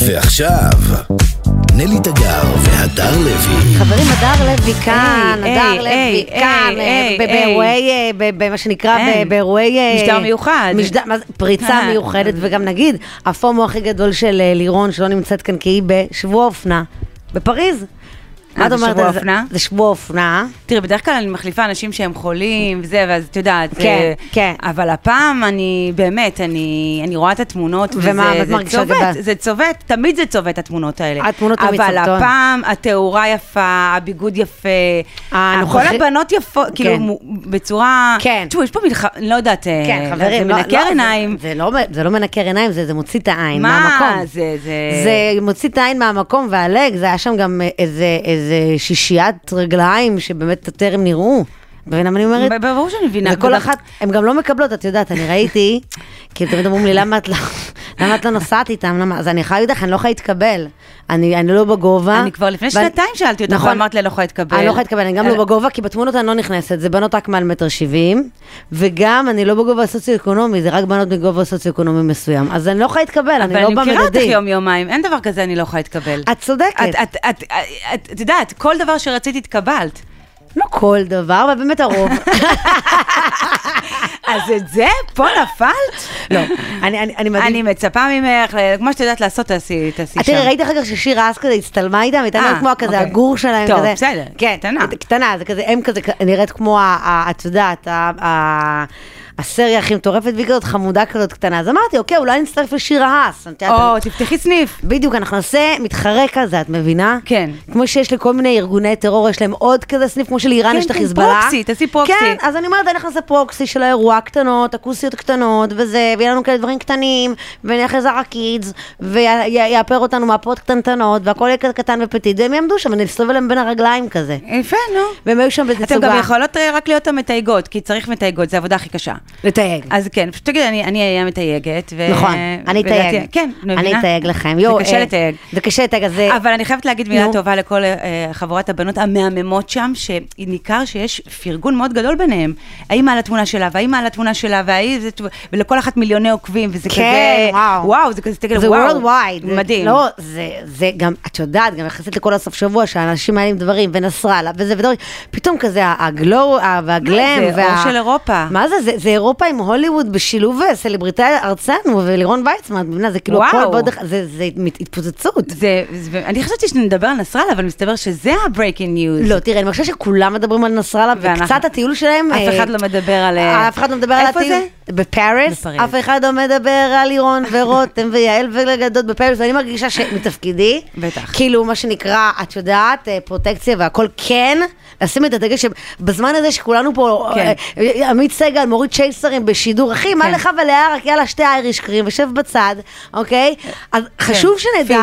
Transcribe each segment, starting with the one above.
ועכשיו, נלי תגר והדר לוי. חברים, הדר לוי כאן, הדר לוי כאן, באירועי, במה שנקרא, באירועי... משדר מיוחד. פריצה מיוחדת, וגם נגיד, הפומו הכי גדול של לירון, שלא נמצאת כאן כי היא בשבוע אופנה, בפריז. מה זה שבוע אופנה? זה שבוע אופנה. תראי, בדרך כלל אני מחליפה אנשים שהם חולים וזה, ואז את יודעת, כן. אבל הפעם אני באמת, אני רואה את התמונות, וזה צובט, זה צובט, תמיד זה צובט התמונות האלה. התמונות תמיד צובטות. אבל הפעם התאורה יפה, הביגוד יפה, כל הבנות יפות, כאילו בצורה, תשמעו, יש פה לא יודעת, זה מנקר עיניים. זה לא מנקר עיניים, זה מוציא את העין מהמקום. מה? זה מוציא את העין מהמקום, והלג, זה היה שם גם איזה שישיית רגליים שבאמת טרם נראו. בבינה מה אני אומרת? ברור שאני מבינה. וכל אחת, הן גם לא מקבלות, את יודעת, אני ראיתי, כאילו תמיד אומרים לי, למה את לא נוסעת איתם? אז אני יכולה להגיד לך, אני לא יכולה להתקבל. אני לא בגובה. אני כבר לפני שנתיים שאלתי אותך, ואמרת לי, לא יכולה להתקבל. אני לא יכולה להתקבל, אני גם לא בגובה, כי בתמונות אני לא נכנסת, זה בנות רק מעל 1.70 מטר, וגם אני לא בגובה סוציו-אקונומי, זה רק בנות מגובה סוציו-אקונומי מסוים. אז אני לא יכולה להתקבל, אני לא במדדים. אבל אני מכירה אותך יום-יומיים, אין דבר כזה, אני לא יכולה להתקבל. את צודקת. את יודעת, כל דבר שרצית התקבלת. לא כל דבר, אבל באמת הרוב. אז את זה? פה נפלת? לא, אני מצפה ממך, כמו שאת יודעת לעשות, תעשי שם. תראי, ראיתי אחר כך ששיר אז כזה הצטלמה איתם, הייתה נראית כמו כזה הגור שלהם. טוב, בסדר, קטנה, זה כזה, הם כזה נראית כמו, את יודעת, הסריה הכי מטורפת, והיא כזאת חמודה כזאת קטנה. אז אמרתי, אוקיי, אולי נצטרף לשיר האס. תפתחי סניף. בדיוק, אנחנו נעשה מתחרה כזה, את מבינה? כן. כמו שיש לכל מיני ארגוני טרור, יש להם עוד כזה סניף, כמו שלאיראן יש את החיזבאללה. פרוקסי, תעשי פרוקסי. כן, אז אני אומרת, אנחנו נעשה פרוקסי של האירוע, קטנות, אקוסיות קטנות, וזה, ויהיה לנו כאלה דברים קטנים, ונלך לזרה קידס, ויאפר אותנו מהפות קטנטנות, והכל יהיה כזה קטן ופתית, והם יעמדו שם, ונסתובב להם בין הרגליים כזה. יפה, נו. והם היו שם בתצוגה. אתם גם יכולות רק להיות המתייגות, כי צריך מתייגות, זה העבודה הכי קשה. לתייג. אז כן, פשוט תגיד, אני אהיה מתייגת. נכון, אני אתייג. כן, אני אתייג לכם. זה קשה לתייג. זה קשה לתייג, אז... אבל אני חייבת להגיד מילה טובה לכל חברות הבנות המהממות שם, שניכר שיש פרגון מאוד גדול ביניהם. האמא על התמונה שלה, והאמא על התמונה שלה, ולכל אחת מיליוני עוקבים, וזה כזה... וואו, זה כזה, תגיד, וואו. זה worldwide. מדהים. לא, זה גם, את יודעת, גם יחסית לכל הסוף שבוע, שאנשים מעלים דברים, ונסראללה, וזה ודברים, פתאום כזה, הגלור והגלם, זה אור של אירופה. מה זה? זה אירופה עם הוליווד בשילוב סלבריטאי ארצנו, ולירון ויצמן, זה כאילו הכל בעוד, זה התפוצצות. אני חשבתי שנדבר על נסראללה, אבל מסתבר שזה ה-breaking news. לא, תראה, אני חושבת שכולם מדברים על נסראללה, וקצת הטיול שלהם... אף אחד לא מדבר על... אף אחד לא מדבר על הטיול. איפה זה? בפריס. אף אחד לא מדבר על לירון ורותם ויעל ולגדות בפריס, ואני מרגישה שמתפקידי, כאילו מה שנקרא, את יודעת, פרוטקציה והכל כן, לשים את הדגש שבזמן הזה שכולנו פה, עמית סגל, מוריד צ'ייסרים בשידור, אחי, מה לך ולאה, רק יאללה שתי אייריש קרים, ושב בצד, אוקיי? אז חשוב שנדע,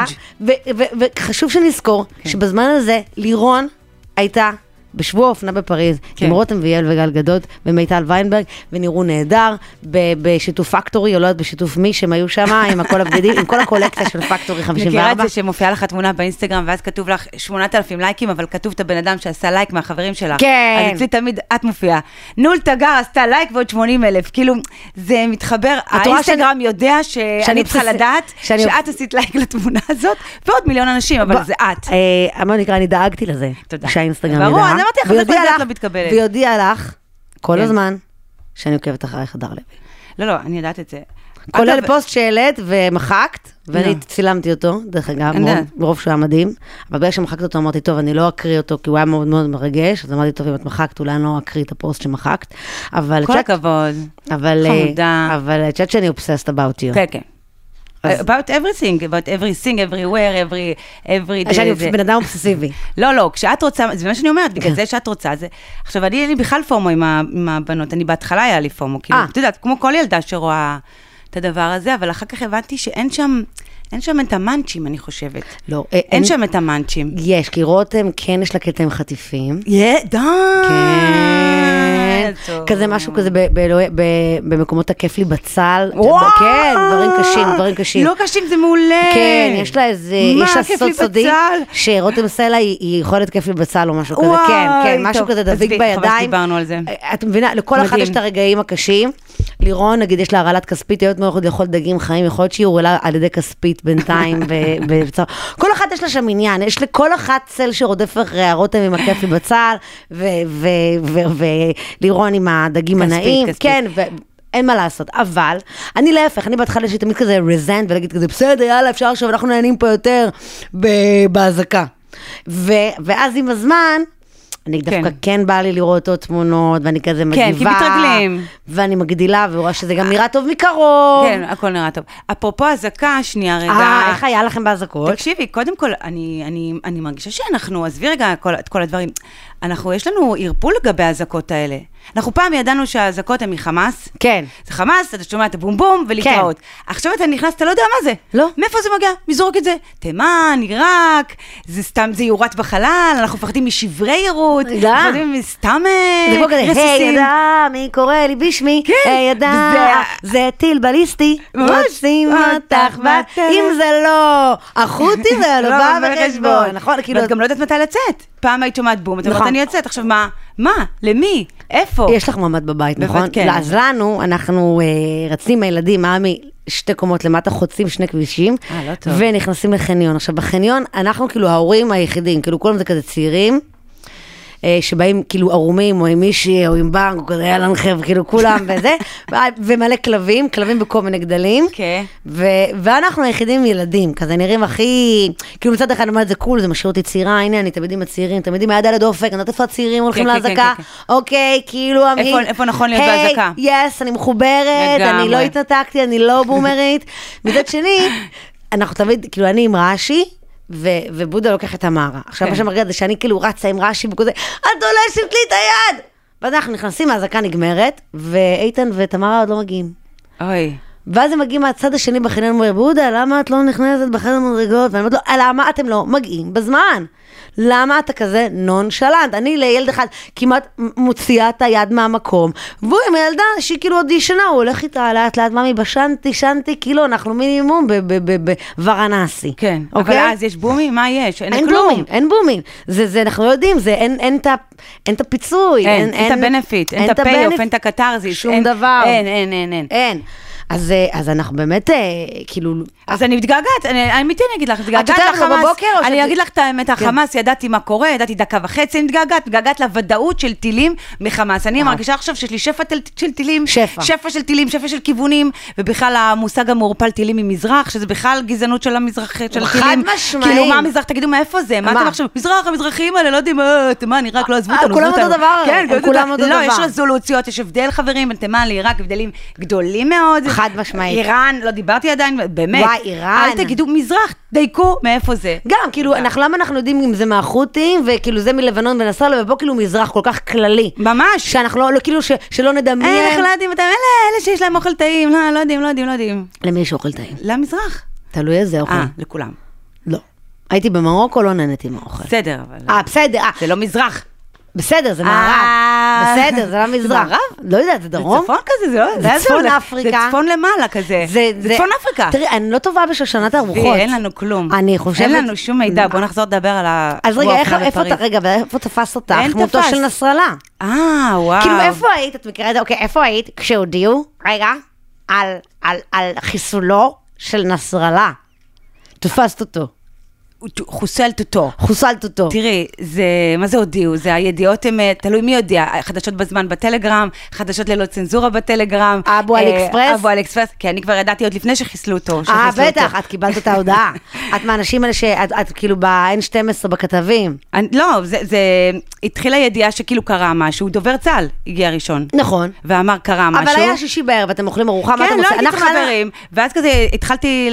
וחשוב שנזכור, שבזמן הזה לירון הייתה בשבוע אופנה בפריז, עם רותם ויעל וגל גדות, ומיטל ויינברג, ונראו נהדר, בשיתוף פקטורי, או לא יודעת בשיתוף מי, שהם היו שם, עם הכל הבגדים, עם כל הקולקציה של פקטורי 54. מכירה את זה שמופיעה לך תמונה באינסטגרם, ואז כתוב לך 8,000 לייקים, אבל כתוב את הבן אדם שעשה לייק מהחברים שלה. כן. אז אצלי תמיד את מופיעה. נול תגר עשתה לייק ועוד 80,000, כאילו, זה מתחבר, האינסטגרם יודע שאני צריכה לדעת, שאת עשית לייק לתמונה הזאת, ועוד מיליון אנשים, אבל זה את. מה נקרא, אני דאגתי לזה, שהאינסטגרם ידע. ברור, אני אמרתי לך, זה כל זאת לא מתקבלת. ויודיע לך, כל הזמן, שאני עוקבת אחרייך הדר לוי. לא, אני יודעת את זה. כולל פוסט שהעלית ומחקת, ואני צילמתי אותו, דרך אגב, מרוב שהוא היה מדהים, אבל בגלל שמחקת אותו, אמרתי, טוב, אני לא אקריא אותו, כי הוא היה מאוד מאוד מרגש, אז אמרתי, טוב, אם את מחקת, אולי אני לא אקריא את הפוסט שמחקת, אבל... כל הכבוד, חמודה. אבל את יודעת שאני obsessed about you. כן, כן. about everything, everywhere, every... שאני בן אדם אובססיבי. לא, כשאת רוצה, זה מה שאני אומרת, בגלל זה שאת רוצה, עכשיו, אני אין לי בכלל פומו עם הבנות, אני בהתחלה היה לי פומו, כאילו, אתה יודעת, כמו כל ילדה שרואה את הדבר הזה, אבל אחר כך הבנתי שאין שם את המנצ'ים, אני חושבת. לא. אין שם את המנצ'ים. יש, כי רותם, כן יש לה קטע עם חטיפים. די. כן. כזה משהו כזה במקומות הכיף לי בצל. כן, דברים קשים. לא קשים, זה מעולה. כן, יש לה איזה, יש לה סוד סודי, שרותם סלע היא יכולת כיף לי בצל או משהו כזה. כן, משהו כזה דביק בידיים. חבל שדיברנו על זה. את מבינה, לכל אחד יש את הרגעים הקשים. לירון, נגיד, יש לה הרעלת כספית, להיות מאוד לאכול דגים חיים, יכול להיות שהיא הורעלה על ידי כספית בינתיים, כל אחת יש לה שם עניין, יש לכל אחת צל שרודף אחרי הרותם עם הכיפי בצל, ולירון עם הדגים הנעים, כן, אין מה לעשות, אבל אני להפך, אני בהתחלה שהיא תמיד כזה רזנט, ולהגיד כזה, בסדר, יאללה, אפשר עכשיו, אנחנו נהנים פה יותר בהזקה. ואז עם הזמן, אני דווקא כן באה לי לראות עוד תמונות, ואני כזה מגיבה. כן, כי מתרגלים. ואני מגדילה, ורואה שזה גם נראה טוב מקרוב. כן, הכל נראה טוב. אפרופו הזקה, שנייה רגע. איך היה לכם בהזקות? תקשיבי, קודם כל, אני מרגישה שאנחנו, עזבי רגע את כל הדברים, יש לנו ערפול לגבי ההזקות האלה. אנחנו פעם ידענו שההזקות הן מחמאס. כן. זה חמאס, אתה שומע את הבום בום ולהתראות. עכשיו אתה נכנס, אתה לא יודע מה זה. לא. מאיפה זה מגיע? מזרוק את זה. תימן, עיראק, זה סתם, זה יורת בחלל, אנחנו מפחדים משברי ירות, מפחדים מסתם רסיסים. היי ידע, מי קורא לי בשמי? היי ידע, זה טיל בליסטי. רוצים אותך בת. אם זה לא החותי, זה לא בא בחשבון. נכון, כאילו. ואת גם לא יודעת מתי לצאת. פעם היית שומעת בום, אתה אומרת אני יוצאת. עכשיו מה? למי? איפה? יש לך ממד בבית, נכון? כן. אז לנו, אנחנו רצים מהילדים, מאמי, 2 קומות למטה, חוצים 2 כבישים, לא טוב. ונכנסים לחניון. עכשיו, בחניון, אנחנו כאילו ההורים היחידים, כאילו כולם זה כזה צעירים, שבאים כאילו ערומים, או עם מישהי, או עם בנק, או כזה, יאללה נחב, כאילו כולם וזה, ומלא כלבים בכל מיני גדלים, ואנחנו היחידים ילדים, כזה נראים הכי, כאילו מצד אחד אומרת, זה קול, זה משאיר אותי צעירה, הנה, אני תמידים הצעירים, תמידים היד על הדופק, אני יודעת איפה הצעירים הולכים להזקה, אוקיי, כאילו, איפה נכון להיות בהזקה? יס, אני מחוברת, אני לא התנתקתי, אני לא בומרית, מצד שני, אנחנו תמיד, כאילו, אני עם רש"י, ובודה לוקח את המערה. עכשיו, מה שמרגע זה שאני כאילו רצה עם רש"י וכזה, את דולשת לי את היד! ואז אנחנו נכנסים, ההזקה נגמרת, ואיתן ותמרה עוד לא מגיעים. אוי. ואז הם מגיעים מהצד השני בחניון, אומר, בודה, למה את לא נכנסת בחדר מדרגות? ואני אומרת לו, למה אתם לא מגיעים בזמן? למה אתה כזה נונשלנט? אני לילד אחד כמעט מוציאה את היד מהמקום, והוא עם הילדה שהיא כאילו עוד ישנה, הוא הולך איתה לאט לאט, ממי, שנתי, כאילו אנחנו מינימום בוורנסי. כן, אבל אז יש בומים? מה יש? אין בומים. זה אנחנו לא יודעים, אין את הפיצוי. אין את הבנפיט, אין את הפי-אוף, אין את הקטרזיס. שום דבר. אין. אז אנחנו באמת, כאילו... אז אני מתגעגעת, אני אגיד לך, מתגעגעת לחמאס, אני אגיד לך את האמת, החמאס, ידעתי מה קורה, ידעתי 1.5 דקות, אני מתגעגעת לוודאות של טילים מחמאס, אני מרגישה עכשיו שיש לי שפע של טילים, שפע של טילים, שפע של כיוונים, ובכלל המושג המעורפל טילים ממזרח, שזה בכלל גזענות של המזרח, של טילים. חד משמעית. כאילו מה המזרח, תגידו מאיפה זה, מה אתם עכשיו, מזרח, המזרחים האלה, לא יודעים, תימן, עיראק, לא עזבו אותנו. כולם אותו דבר, כולם אותו דבר. לא, יש רזולוציות, יש הבדל חברים, בין תימן לעיראק, הבדלים גדולים מאוד. חד משמעית. איראן, לא דיברתי עדיין, באמת. וואי, איראן. אל תגידו מזרח, דייקו מאיפה זה. גם, כאילו, למה אנחנו יודעים אם זה מהחות'ים, וכאילו זה מלבנון ונסראללה, ובו כאילו מזרח כל כך כללי. ממש. שאנחנו לא, כאילו, שלא נדמיין. אנחנו לא יודעים, אלה שיש להם אוכל טעים, לא יודעים. למי יש אוכל טעים? למזרח. תלוי איזה אוכל. לכולם. לא. הייתי במרוקו, לא נהניתי מהאוכל. בסדר, אבל... בסדר. זה לא מזרח. בסדר, זה מערב. בסדר, זה לא מזרח. זה מערב? לא יודעת, זה דרום? זה צפון כזה, זה לא... זה צפון אפריקה. זה צפון למעלה כזה. זה צפון אפריקה. תראי, אני לא טובה בשושנת הרוחות. אין לנו כלום. אני חושבת... אין לנו שום מידע, בוא נחזור לדבר על אז רגע, איפה תפס אותך? מותו של נסראללה. וואו. כאילו, איפה היית? את מכירה את זה? אוקיי, איפה היית כשהודיעו, רגע, על חיסולו של נסראללה? תפסת אותו. חוסלת אותו. תראי, מה זה הודיעו? זה הידיעות הם, תלוי מי יודע, חדשות בזמן בטלגרם, חדשות ללא צנזורה בטלגרם. אבו אל אקספרס. כי אני כבר ידעתי עוד לפני שחיסלו אותו. בטח, את קיבלת את ההודעה. את מהאנשים האלה שאת כאילו ב-N12 בכתבים. לא, זה התחילה ידיעה שכאילו קרה משהו, דובר צה"ל הגיע ראשון. נכון. ואמר קרה משהו. אבל היה שישי בערב, אתם אוכלים ארוחה, מה כן, אתם לא הייתי חברים. ואז כזה התחלתי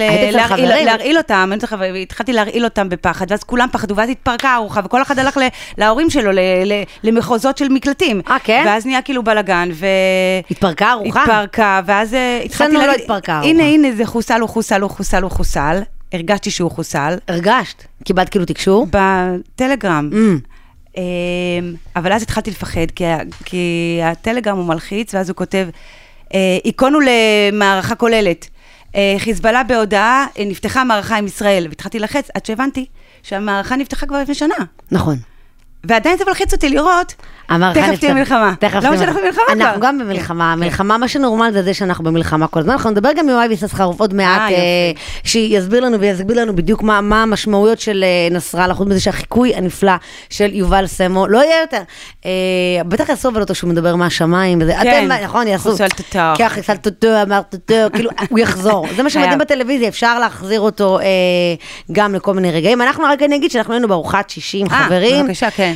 להרעיל אותם בפחד, ואז כולם פחדו, ואז התפרקה הארוחה, וכל אחד הלך להורים שלו, למחוזות של מקלטים. כן? ואז נהיה כאילו בלגן, התפרקה הארוחה? התפרקה, ואז התחלתי להגיד, לא התפרקה הארוחה. הנה, זה חוסל. הרגשתי שהוא חוסל. הרגשת? קיבלת כאילו תקשור? בטלגרם. אבל אז התחלתי לפחד, כי הטלגרם הוא מלחיץ, ואז הוא כותב, איקונו למערכה כוללת. חיזבאללה בהודעה, נפתחה מערכה עם ישראל, והתחלתי לחץ, עד שהבנתי שהמערכה נפתחה כבר לפני שנה. נכון. ועדיין זה מלחיץ אותי לראות, תכף תהיה מלחמה. למה שאנחנו במלחמה כבר? אנחנו גם במלחמה. מלחמה, מה שנורמל זה שאנחנו במלחמה כל הזמן. אנחנו נדבר גם עם יואב יששכרוף עוד מעט, שיסביר לנו ויסביר לנו בדיוק מה המשמעויות של נסראללה, חוץ מזה שהחיקוי הנפלא של יובל סמו לא יהיה יותר. בטח יעשו אבל אותו שהוא מדבר מהשמיים. אתם, נכון, יעשו. חיסלת אמרת אותו, כאילו, הוא יחזור. זה מה שמדהים בטלוויזיה, אפשר להחזיר אותו גם לכל מיני רגעים. אנחנו רק נגיד שאנחנו היינו בארוחת 60 חברים. בבקשה, כן.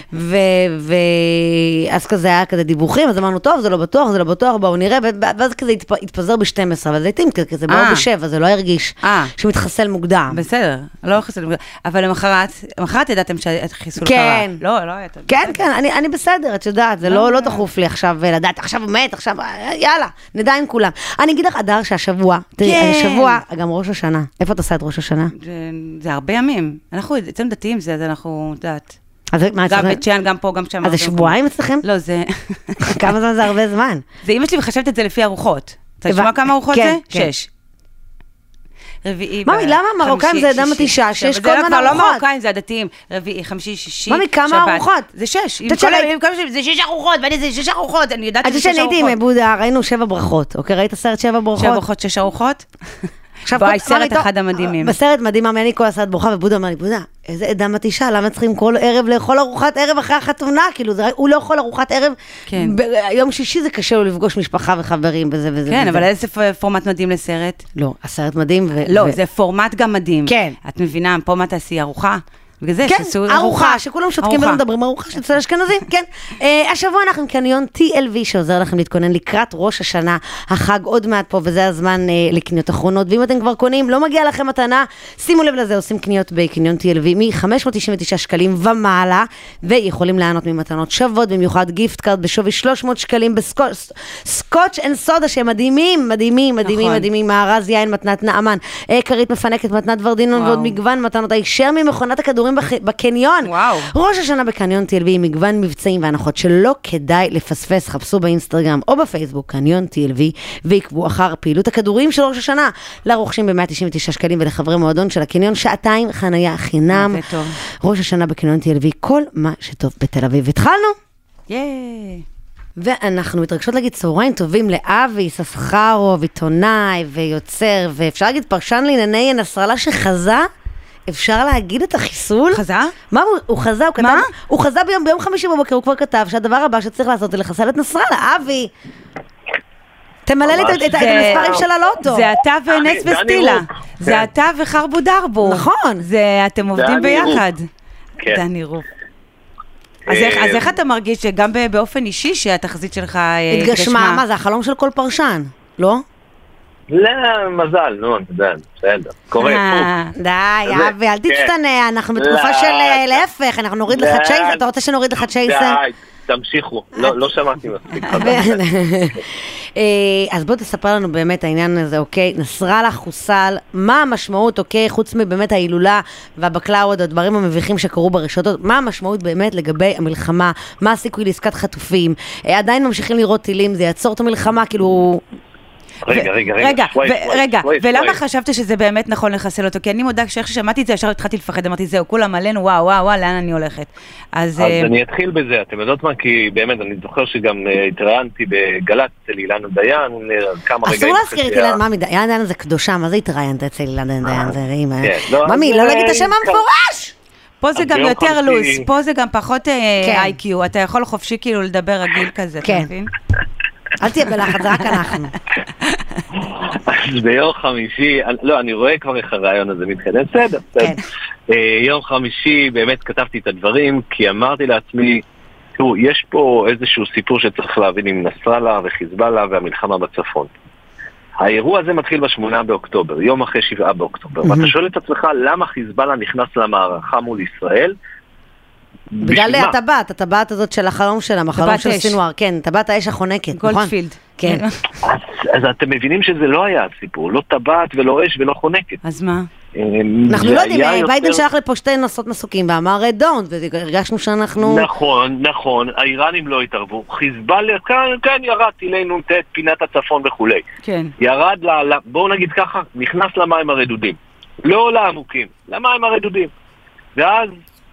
אז כזה היה כזה דיווחים, אז אמרנו, טוב, זה לא בטוח, בואו נראה, ואז כזה התפזר ב-12, אבל זה התאים כזה, באו ב-7, זה לא הרגיש שמתחסל מוקדם. בסדר, לא מתחסל מוקדם, אבל למחרת ידעתם שהחיסול קרה. לא הייתם. כן, אני בסדר, את יודעת, זה לא דחוף לי עכשיו לדעת, עכשיו הוא מת, עכשיו, יאללה, נדע עם כולם. אני אגיד לך, אדר, שהשבוע, השבוע, גם ראש השנה, איפה אתה עושה את ראש השנה? זה הרבה ימים, אנחנו אצלנו דתיים, זה אנחנו יודעת. גם בצ'יין, גם פה, גם שם. אז זה שבועיים אצלכם? לא, זה... כמה זמן זה הרבה זמן? זה אמא שלי מחשבת את זה לפי ארוחות. אתה לשמוע כמה ארוחות זה? 6. רביעי, ממי, למה מרוקאים זה אדם התישה, 6 כל זמן ארוחות? ארוחות? לא מרוקאים, זה הדתיים. רביעי, חמישי, שישי, שבת. ממי, כמה ארוחות? זה 6. זה 6 ארוחות, ואני זה 6 ארוחות, אני יודעת שזה 6 ארוחות. אני הייתי עם בודה, ראינו 7 ברכות, אוקיי? ראית סרט 7 ברכות? 7 ברכות, 6 ארוחות? בואי, סרט אחד המדהימים. בסרט מדהים, אני כל הסרט ברוכה, ובודה אמר לי, בודה, איזה עדה מתישה, למה צריכים כל ערב לאכול ארוחת ערב אחרי החתונה? כאילו, הוא לא אוכל ארוחת ערב, יום שישי זה קשה לו לפגוש משפחה וחברים וזה וזה. כן, אבל איזה פורמט מדהים לסרט? לא, הסרט מדהים. לא, זה פורמט גם מדהים. כן. את מבינה, פה מה תעשי ארוחה? כן, ארוחה, שכולם שותקים ולא מדברים, ארוחה של צל אשכנזים, כן. השבוע אנחנו עם קניון TLV שעוזר לכם להתכונן לקראת ראש השנה, החג עוד מעט פה, וזה הזמן לקניות אחרונות, ואם אתם כבר קונים, לא מגיע לכם מתנה, שימו לב לזה, עושים קניות בקניון TLV מ-599 שקלים ומעלה, ויכולים לענות ממתנות שוות, במיוחד גיפט קארד בשווי 300 שקלים בסקוטש אנד סודה, שהם מדהימים, מדהימים, מדהימים, מדהימים, מארז יין, מתנת נעמן, כרית מפנקת, מתנת ורדינון, ועוד מגוון מתנות הישר ממכונת הכדורים בקניון. וואו. ראש השנה בקניון TLV עם מגוון מבצעים והנחות שלא כדאי לפספס. חפשו באינסטגרם או בפייסבוק קניון TLV ועקבו אחר פעילות הכדורים של ראש השנה לרוכשים ב-199 שקלים ולחברי מועדון של הקניון שעתיים חנייה חינם. ראש השנה בקניון TLV, כל מה שטוב בתל אביב. התחלנו? ואנחנו מתרגשות להגיד צהריים טובים לאבי יששכרוף, עיתונאי ויוצר, ואפשר להגיד פרשן לענייני נסראללה שחזה. אפשר להגיד את החיסול? חזה? מה הוא חזה? הוא כתב, הוא חזה ביום חמישי בבוקר, הוא כבר כתב שהדבר הבא שצריך לעשות זה לחסל את נסראללה. אבי, תמלא לי את המספרים של הלוטו. זה אתה ונס וסטילה. זה אתה וחרבו דרבו. נכון. אתם עובדים ביחד. דני רוב. אז איך אתה מרגיש שגם באופן אישי שהתחזית שלך התגשמה? מה זה החלום של כל פרשן, לא? לא, מזל, נו, בסדר, קורה. די, אבי, אל תצטנע, אנחנו בתקופה של להפך, אנחנו נוריד לך צ'ייסר, אתה רוצה שנוריד לך צ'ייסר? די, תמשיכו, לא שמעתי מספיק. אז בוא תספר לנו באמת העניין הזה, אוקיי? נסראללה חוסל, מה המשמעות, אוקיי? חוץ מבאמת ההילולה והבקלאוות, הדברים המביכים שקרו ברשתות, מה המשמעות באמת לגבי המלחמה? מה הסיכוי לעסקת חטופים? עדיין ממשיכים לראות טילים, זה יעצור את המלחמה, כאילו... רגע, ולמה חשבת שזה באמת נכון לחסל אותו? כי אני מודה שאיך ששמעתי את זה, ישר התחלתי לפחד, אמרתי, זהו, כולם עלינו, וואו, לאן אני הולכת? אז אני אתחיל בזה, אתם יודעות מה? כי באמת, אני זוכר שגם התראיינתי בגל"צ אצל אילנה דיין, כמה רגעים... אסור להזכיר את אילנה, ממי, אילנה דיין זה קדושה, מה זה התראיינת אצל אילנה דיין? ממי, לא להגיד את השם המפורש! פה זה גם יותר לוס, פה זה גם פחות איי-קיו, אתה יכול חופשי כאילו לדבר רגיל כזה, אתה מבין? אל תהיה בלחץ, זה רק אנחנו. אז ביום חמישי, לא, אני רואה כבר איך הרעיון הזה מתקדם, בסדר. יום חמישי באמת כתבתי את הדברים, כי אמרתי לעצמי, תראו, יש פה איזשהו סיפור שצריך להבין עם נסראללה וחיזבאללה והמלחמה בצפון. האירוע הזה מתחיל ב8 באוקטובר, יום אחרי 7 באוקטובר, ואתה שואל את עצמך למה חיזבאללה נכנס למערכה מול ישראל, בגלל הטבעת הזאת של החלום שלהם, החלום של סינואר, כן, טבעת האש החונקת, נכון? גולדפילד. כן. אז אתם מבינים שזה לא היה הסיפור, לא טבעת ולא אש ולא חונקת. אז מה? אנחנו לא יודעים, ביידן שלח לפה שתי נסות מסוקים ואמר דאון, והרגשנו שאנחנו... נכון, האיראנים לא התערבו, חיזבאללה, כאן ירד טילי נ"ט, פינת הצפון וכולי. כן. ירד, בואו נגיד ככה, נכנס למים הרדודים. לא לעמוקים, למים הרדודים. ואז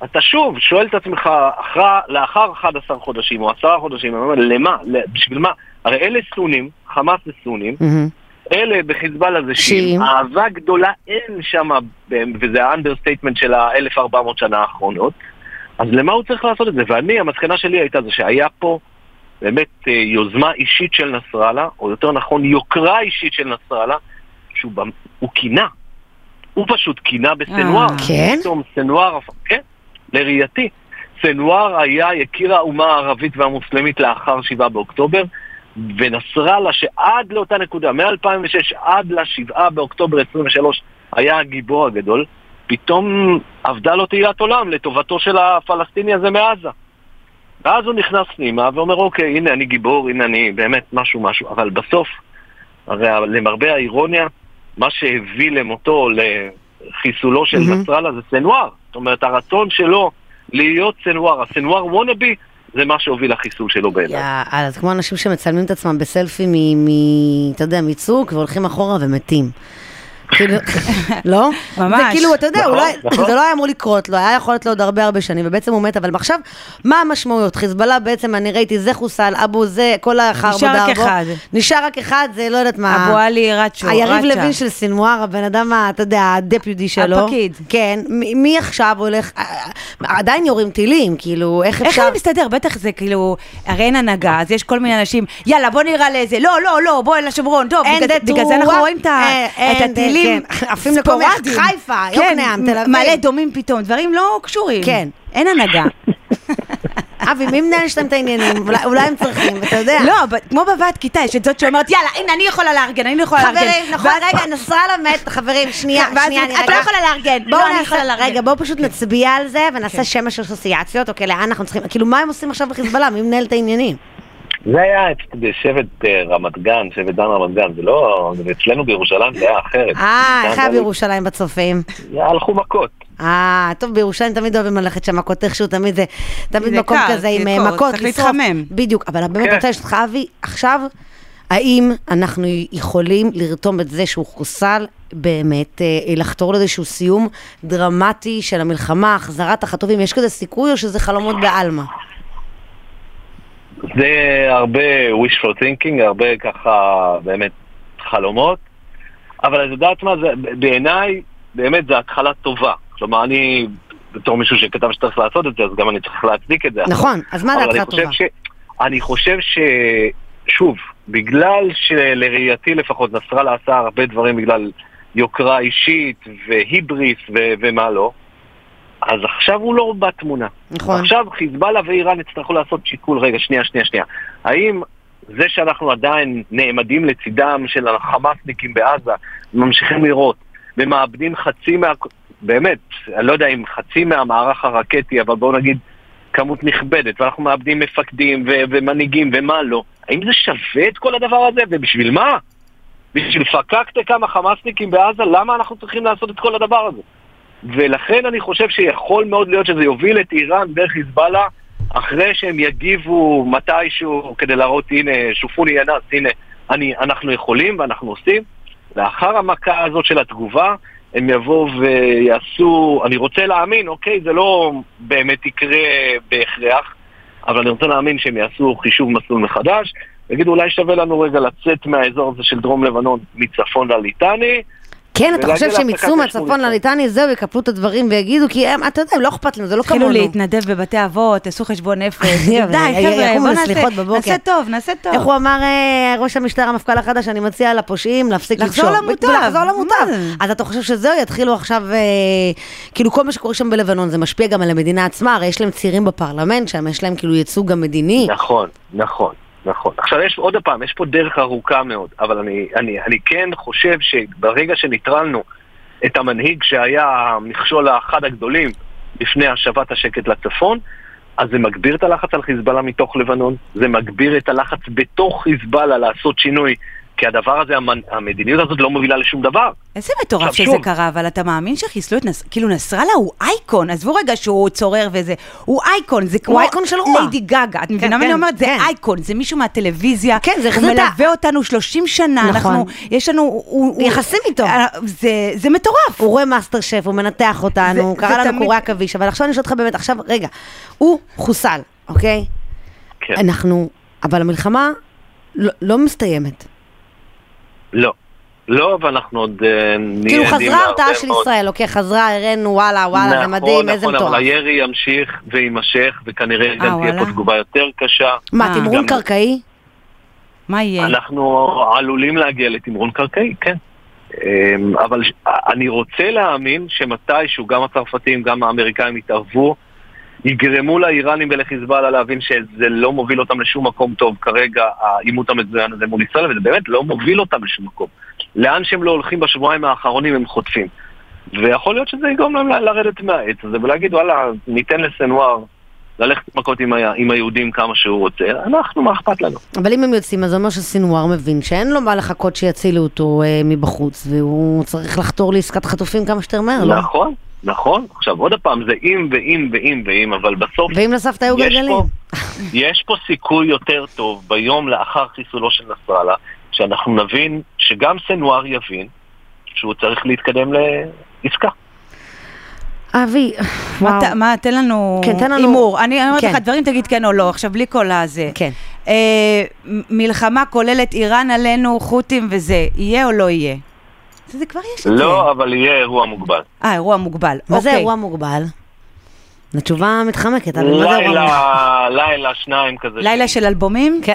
אתה שוב שואל את עצמך, לאחר 11 חודשים או 10 חודשים, למה? בשביל מה? הרי אלה סונים, חמאס זה סונים, אלה בחיזבאללה זה שיעים, אהבה גדולה אין שם, וזה האנדרסטייטמנט של 1400 שנה האחרונות, אז למה הוא צריך לעשות את זה? ואני, המסקנה שלי הייתה זה שהיה פה באמת יוזמה אישית של נסראללה, או יותר נכון יוקרה אישית של נסראללה, שהוא קינה. הוא פשוט קינה בסנואר. כן? סנואר, כן, לראייתי. סנואר היה יקיר האומה הערבית והמוסלמית לאחר 7 באוקטובר, ונסראללה שעד לאותה נקודה, מ-2006 עד ל-7 באוקטובר 23, היה הגיבור הגדול, פתאום עבדה לו תהילת עולם לטובתו של הפלסטיני הזה מעזה. ואז הוא נכנס פנימה ואומר, אוקיי, הנה אני גיבור, הנה אני באמת משהו, אבל בסוף, הרי למרבה האירוניה, מה שהביא למותו, לחיסולו של נסראללה, זה סנואר. זאת אומרת, הרצון שלו להיות סנואר, הסנואר וונאבי, זה מה שהוביל לחיסול שלו בעיניי. אז כמו אנשים שמצלמים את עצמם בסלפי אתה יודע, מצוק, והולכים אחורה ומתים. לא? ממש. זה כאילו, אתה יודע, אולי זה לא היה אמור לקרות לו, היה יכול להיות לו עוד הרבה שנים, ובעצם הוא מת, אבל עכשיו, מה המשמעויות? חיזבאללה בעצם, אני ראיתי, זה חוסל, אבו זה, כל האחר נשאר רק אחד. נשאר רק אחד, זה לא יודעת מה. אבו עלי רצ'ו. היריב לוין של סינואר, הבן אדם, אתה יודע, הדפיוטי שלו. הפקיד. כן, מי עכשיו הולך, עדיין יורים טילים, כאילו, איך אפשר? איך אני מסתדר? בטח זה כאילו, הרי אין הנהגה, אז יש כל מיני אנשים, יאללה, בוא נראה לאיזה, לא, בוא אל השומרון, טוב, בגלל זה אנחנו רואים את הטילים עפים לפה חיפה, יוקנעם, תל אביב. מלא דומים פתאום, דברים לא קשורים. כן. אין הנהגה. אבי, מי מנהל שאתם את העניינים? אולי הם צריכים, ואתה יודע. לא, כמו בבת כיתה, יש את זאת שאומרת, יאללה, הנה, אני יכולה לארגן, חברים, נכון, רגע, נסראללה מת, חברים, שנייה, את לא יכולה לארגן. רגע, בואו פשוט נצביע על זה, ונעשה שמש אסוציאציות, אוקיי, לאן אנחנו צריכים, כאילו, מה הם עושים עכשיו בחיזבאללה? מי מנהל את העניינים? זה היה שבט רמת גן, שבט דן רמת גן, זה לא, אצלנו בירושלים זה היה אחרת. איך היה בירושלים בצופים? הלכו מכות. טוב, בירושלים תמיד אוהבים ללכת שם מכות, איכשהו תמיד מקום כזה עם מכות, צריך להתחמם. בדיוק, אבל באמת רוצה לשתך, אבי, עכשיו, האם אנחנו יכולים לרתום את זה שהוא חוסל, באמת, לחתור לאיזשהו סיום דרמטי של המלחמה, החזרת החטופים, יש כזה סיכוי או שזה חלומות בעלמא? זה הרבה wishful thinking, הרבה ככה באמת חלומות, אבל את יודעת מה, בעיניי באמת זה התחלה טובה. כלומר, אני בתור מישהו שכתב שצריך לעשות את זה, אז גם אני צריך להצדיק את זה. נכון, אז מה זה התחלה טובה? אני חושב שוב, בגלל שלראייתי לפחות נסראללה עשה הרבה דברים בגלל יוקרה אישית והיבריס ומה לא, אז עכשיו הוא לא בתמונה. נכון. עכשיו חיזבאללה ואיראן יצטרכו לעשות שיקול. רגע, שנייה. האם זה שאנחנו עדיין נעמדים לצידם של החמאסניקים בעזה, ממשיכים לראות, ומאבדים באמת, אני לא יודע אם חצי מהמערך הרקטי, אבל בואו נגיד כמות נכבדת, ואנחנו מאבדים מפקדים ומנהיגים ומה לא. האם זה שווה את כל הדבר הזה? ובשביל מה? בשביל פקקת כמה חמאסניקים בעזה? למה אנחנו צריכים לעשות את כל הדבר הזה? ולכן אני חושב שיכול מאוד להיות שזה יוביל את איראן דרך חיזבאללה, אחרי שהם יגיבו מתישהו כדי להראות, הנה, שופוני ינס, הנה, אנחנו יכולים ואנחנו עושים. לאחר המכה הזאת של התגובה, הם יבואו ויעשו, אני רוצה להאמין, אוקיי, זה לא באמת יקרה בהכרח, אבל אני רוצה להאמין שהם יעשו חישוב מסלול מחדש, ויגידו, אולי שווה לנו רגע לצאת מהאזור הזה של דרום לבנון מצפון לליטני, כן, אתה חושב שהם יצאו מהצפון לליטני, זהו, יקפלו את הדברים ויגידו, כי הם, אתה יודע, לא אכפת להם, זה לא כמונו. התחילו להתנדב בבתי אבות, תעשו חשבון נפש. די, חבר'ה, בוא נעשה טוב. איך הוא אמר ראש המשטר המפכ"ל החדש, אני מציע לפושעים להפסיק לחזור למוטב. אז אתה חושב שזהו, יתחילו עכשיו, כאילו כל מה שקורה שם בלבנון, זה משפיע גם על המדינה עצמה, הרי יש להם צעירים בפרלמנט, שם יש להם כאילו ייצוג המדיני. נכון. עכשיו עוד פעם, יש פה דרך ארוכה מאוד, אבל אני כן חושב שברגע שניטרלנו את המנהיג שהיה המכשול האחד הגדולים לפני השבת השקט לצפון, אז זה מגביר את הלחץ על חיזבאללה מתוך לבנון, זה מגביר את הלחץ בתוך חיזבאללה לעשות שינוי, כי הדבר הזה, המדיניות הזאת לא מובילה לשום דבר. איזה מטורף שזה קרה, אבל אתה מאמין שחיסלו את כאילו נסראללה הוא אייקון, עזבו רגע שהוא צורר וזה, הוא אייקון, זה כמו ליידי גגה, את מבינה מה אני אומרת? זה אייקון, זה מישהו מהטלוויזיה, הוא מלווה אותנו 30 שנה, אנחנו, יש לנו, יחסים איתו. זה מטורף. הוא רואה מאסטר שף, הוא מנתח אותנו, הוא קרא לנו קורי עכביש, אבל עכשיו אני שואלת אותך באמת, עכשיו, רגע, הוא חוסל, אוקיי? כן. אבל המלחמה לא מסתיימת. לא, ואנחנו עוד נהיה... כאילו חזרה הרתעה של ישראל, אוקיי, חזרה, הראינו, וואלה, זה מדהים, איזה מטורף. אבל הירי ימשיך וימשך, וכנראה גם תהיה פה תגובה יותר קשה. מה, תמרון קרקעי? מה יהיה? אנחנו עלולים להגיע לתמרון קרקעי, כן. אבל אני רוצה להאמין שמתישהו גם הצרפתים, גם האמריקאים יתערבו, יגרמו לאיראנים ולחיזבאללה להבין שזה לא מוביל אותם לשום מקום טוב כרגע, העימות המזוין הזה מול ישראל, וזה באמת לא מוביל אותם לשום מקום. לאן שהם לא הולכים בשבועיים האחרונים הם חוטפים. ויכול להיות שזה יגרום להם לרדת מהעץ הזה, ולהגיד, וואלה, ניתן לסנואר ללכת מכות עם היהודים כמה שהוא רוצה, אנחנו, מה אכפת לנו? אבל אם הם יוצאים, אז זה אומר שסנואר מבין שאין לו מה לחכות שיצילו אותו מבחוץ, והוא צריך לחתור לעסקת חטופים כמה שיותר מהר, לא? נכון. עכשיו, עוד הפעם, זה אם, אבל בסוף... ואם לסבתא היו גלגלים. יש פה סיכוי יותר טוב ביום לאחר חיסולו של נסראללה, שאנחנו נבין, שגם סנואר יבין, שהוא צריך להתקדם לעסקה. אבי, מה, תן לנו אימור. אני אומרת לך, דברים תגיד כן או לא, עכשיו בלי כל הזה. כן. מלחמה כוללת איראן עלינו, חות'ים וזה, יהיה או לא יהיה? זה כבר יש את זה. לא, אבל יהיה אירוע מוגבל. אירוע מוגבל. מה זה אירוע מוגבל? התשובה מתחמקת. לילה, שניים כזה. לילה של אלבומים? כן.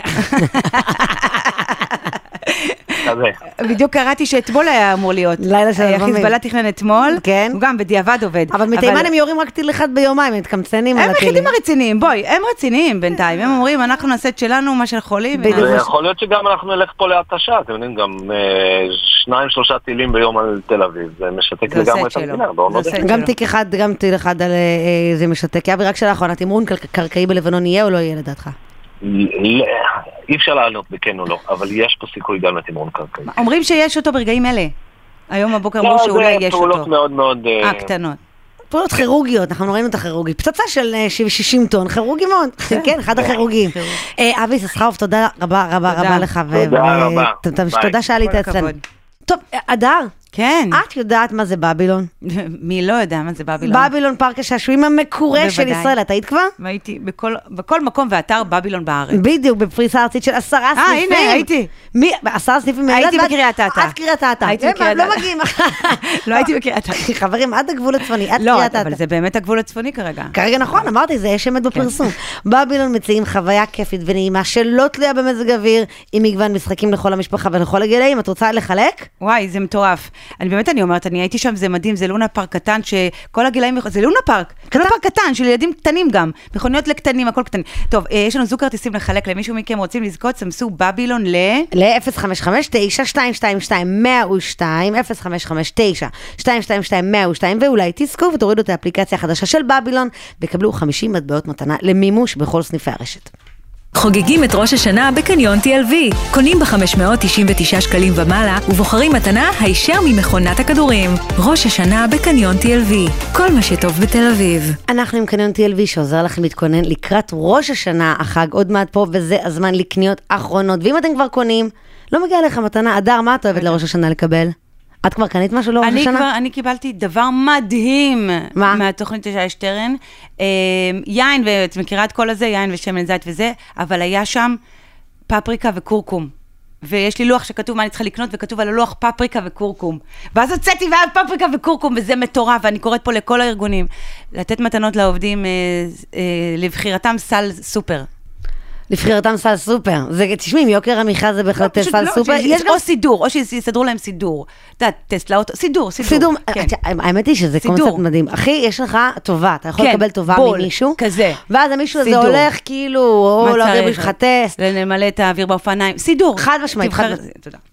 בדיוק קראתי שאתמול היה אמור להיות. לילה של אלבומים. חיזבאללה תכנן אתמול, הוא גם בדיעבד עובד. אבל מתימן הם יורים רק טיל אחד ביומיים, הם מתקמצנים על הטילים. הם היחידים הרציניים, הם רציניים בינתיים. הם אומרים, אנחנו נעשה את שלנו, מה של חולים. יכול להיות שגם אנחנו נלך פה להתשה, אתם יודעים, גם 2-3 טילים ביום על תל אביב, זה משתק לגמרי את המדינה. גם טיל אחד זה משתק. אבי, רק שאלה אחרונה, תמרון קרקעי בלבנון יהיה או לא יהיה לדעתך? אי אפשר לענות בכן או לא, אבל יש פה סיכוי גם לתמרון קרקעי. אומרים שיש אותו ברגעים אלה. היום הבוקר אמרו שאולי יש אותו. פעולות מאוד מאוד... קטנות. פעולות כירורגיות, אנחנו ראינו את הכירורגית. פצצה של 60 טון, כירורגי מאוד. כן, אחד הכירוגים. אבי יששכרוף, תודה רבה לך. תודה רבה. תודה שעלית אצלנו. טוב, אדר. כן. את יודעת מה זה בבילון? מי לא יודע מה זה בבילון? בבילון פארק השעשועים המקורה של ישראל, את היית כבר? הייתי בכל מקום ואתר בבילון בארץ. בדיוק, בפריסה ארצית של 10 סניפים. הנה, הייתי. 10 סניפים. הייתי בקריית אתא. את קריית אתא. לא מגיעים. לא הייתי בקריית אתא. חברים, עד הגבול הצפוני, את לא, קריית אתא. אבל זה באמת הגבול הצפוני כרגע. כרגע נכון, אמרתי, זה יש אמת בפרסום. בבילון מציעים חוויה כיפית ונעימה שלא תלויה במזג אוויר, עם מגוון משחקים לכל המשפחה ולכל הגילאים. את רוצה לחלק? וואי, זה מטורף. אני אומרת, אני הייתי שם, זה מדהים, זה לונה פארק קטן, שכל הגילאים, זה לונה פארק קטן, של ילדים קטנים גם, מכוניות לקטנים, הכל קטנים. טוב, יש לנו זוג כרטיסים לחלק, למישהו מכם רוצים לזכות, סמסו בבילון ל-055-922-102, 055-922-102, ואולי תזכו ותורידו את האפליקציה החדשה של בבילון, וקבלו 50 מטבעות מתנה למימוש בכל סניפי הרשת. חוגגים את ראש השנה בקניון TLV. קונים ב-599 שקלים ומעלה ובוחרים מתנה הישר ממכונת הכדורים. ראש השנה בקניון TLV. כל מה שטוב בתל אביב. אנחנו עם קניון TLV שעוזר לכם להתכונן לקראת ראש השנה, החג עוד מעט פה, וזה הזמן לקניות אחרונות. ואם אתם כבר קונים, לא מגיע לך מתנה. אדר, מה את אוהבת לראש השנה לקבל? את כבר קנית משהו לראש השנה? אני קיבלתי דבר מדהים מהתוכנית של שטרן. יין, ואת מכירה את כל הזה, יין ושמן זית וזה, אבל היה שם פפריקה וקורקום. ויש לי לוח שכתוב מה אני צריכה לקנות, וכתוב על הלוח פפריקה וקורקום. ואז הוצאתי ועד פפריקה וקורקום, וזה מטורף, ואני קוראת פה לכל הארגונים, לתת מתנות לעובדים לבחירתם סל סופר. לבחירתם סל סופר. זה, תשמעי, מיוקר המחיה זה בהחלט סל סופר. יש או סידור, או שיסדרו להם סידור. אתה יודע, טסלה אוטו, סידור. האמת היא שזה קונספט מדהים. אחי, יש לך טובה, אתה יכול לקבל טובה ממישהו. כזה. ואז המישהו הזה הולך כאילו, או להעביר בשביל טסט. למלא את האוויר באופניים. סידור. חד משמעית.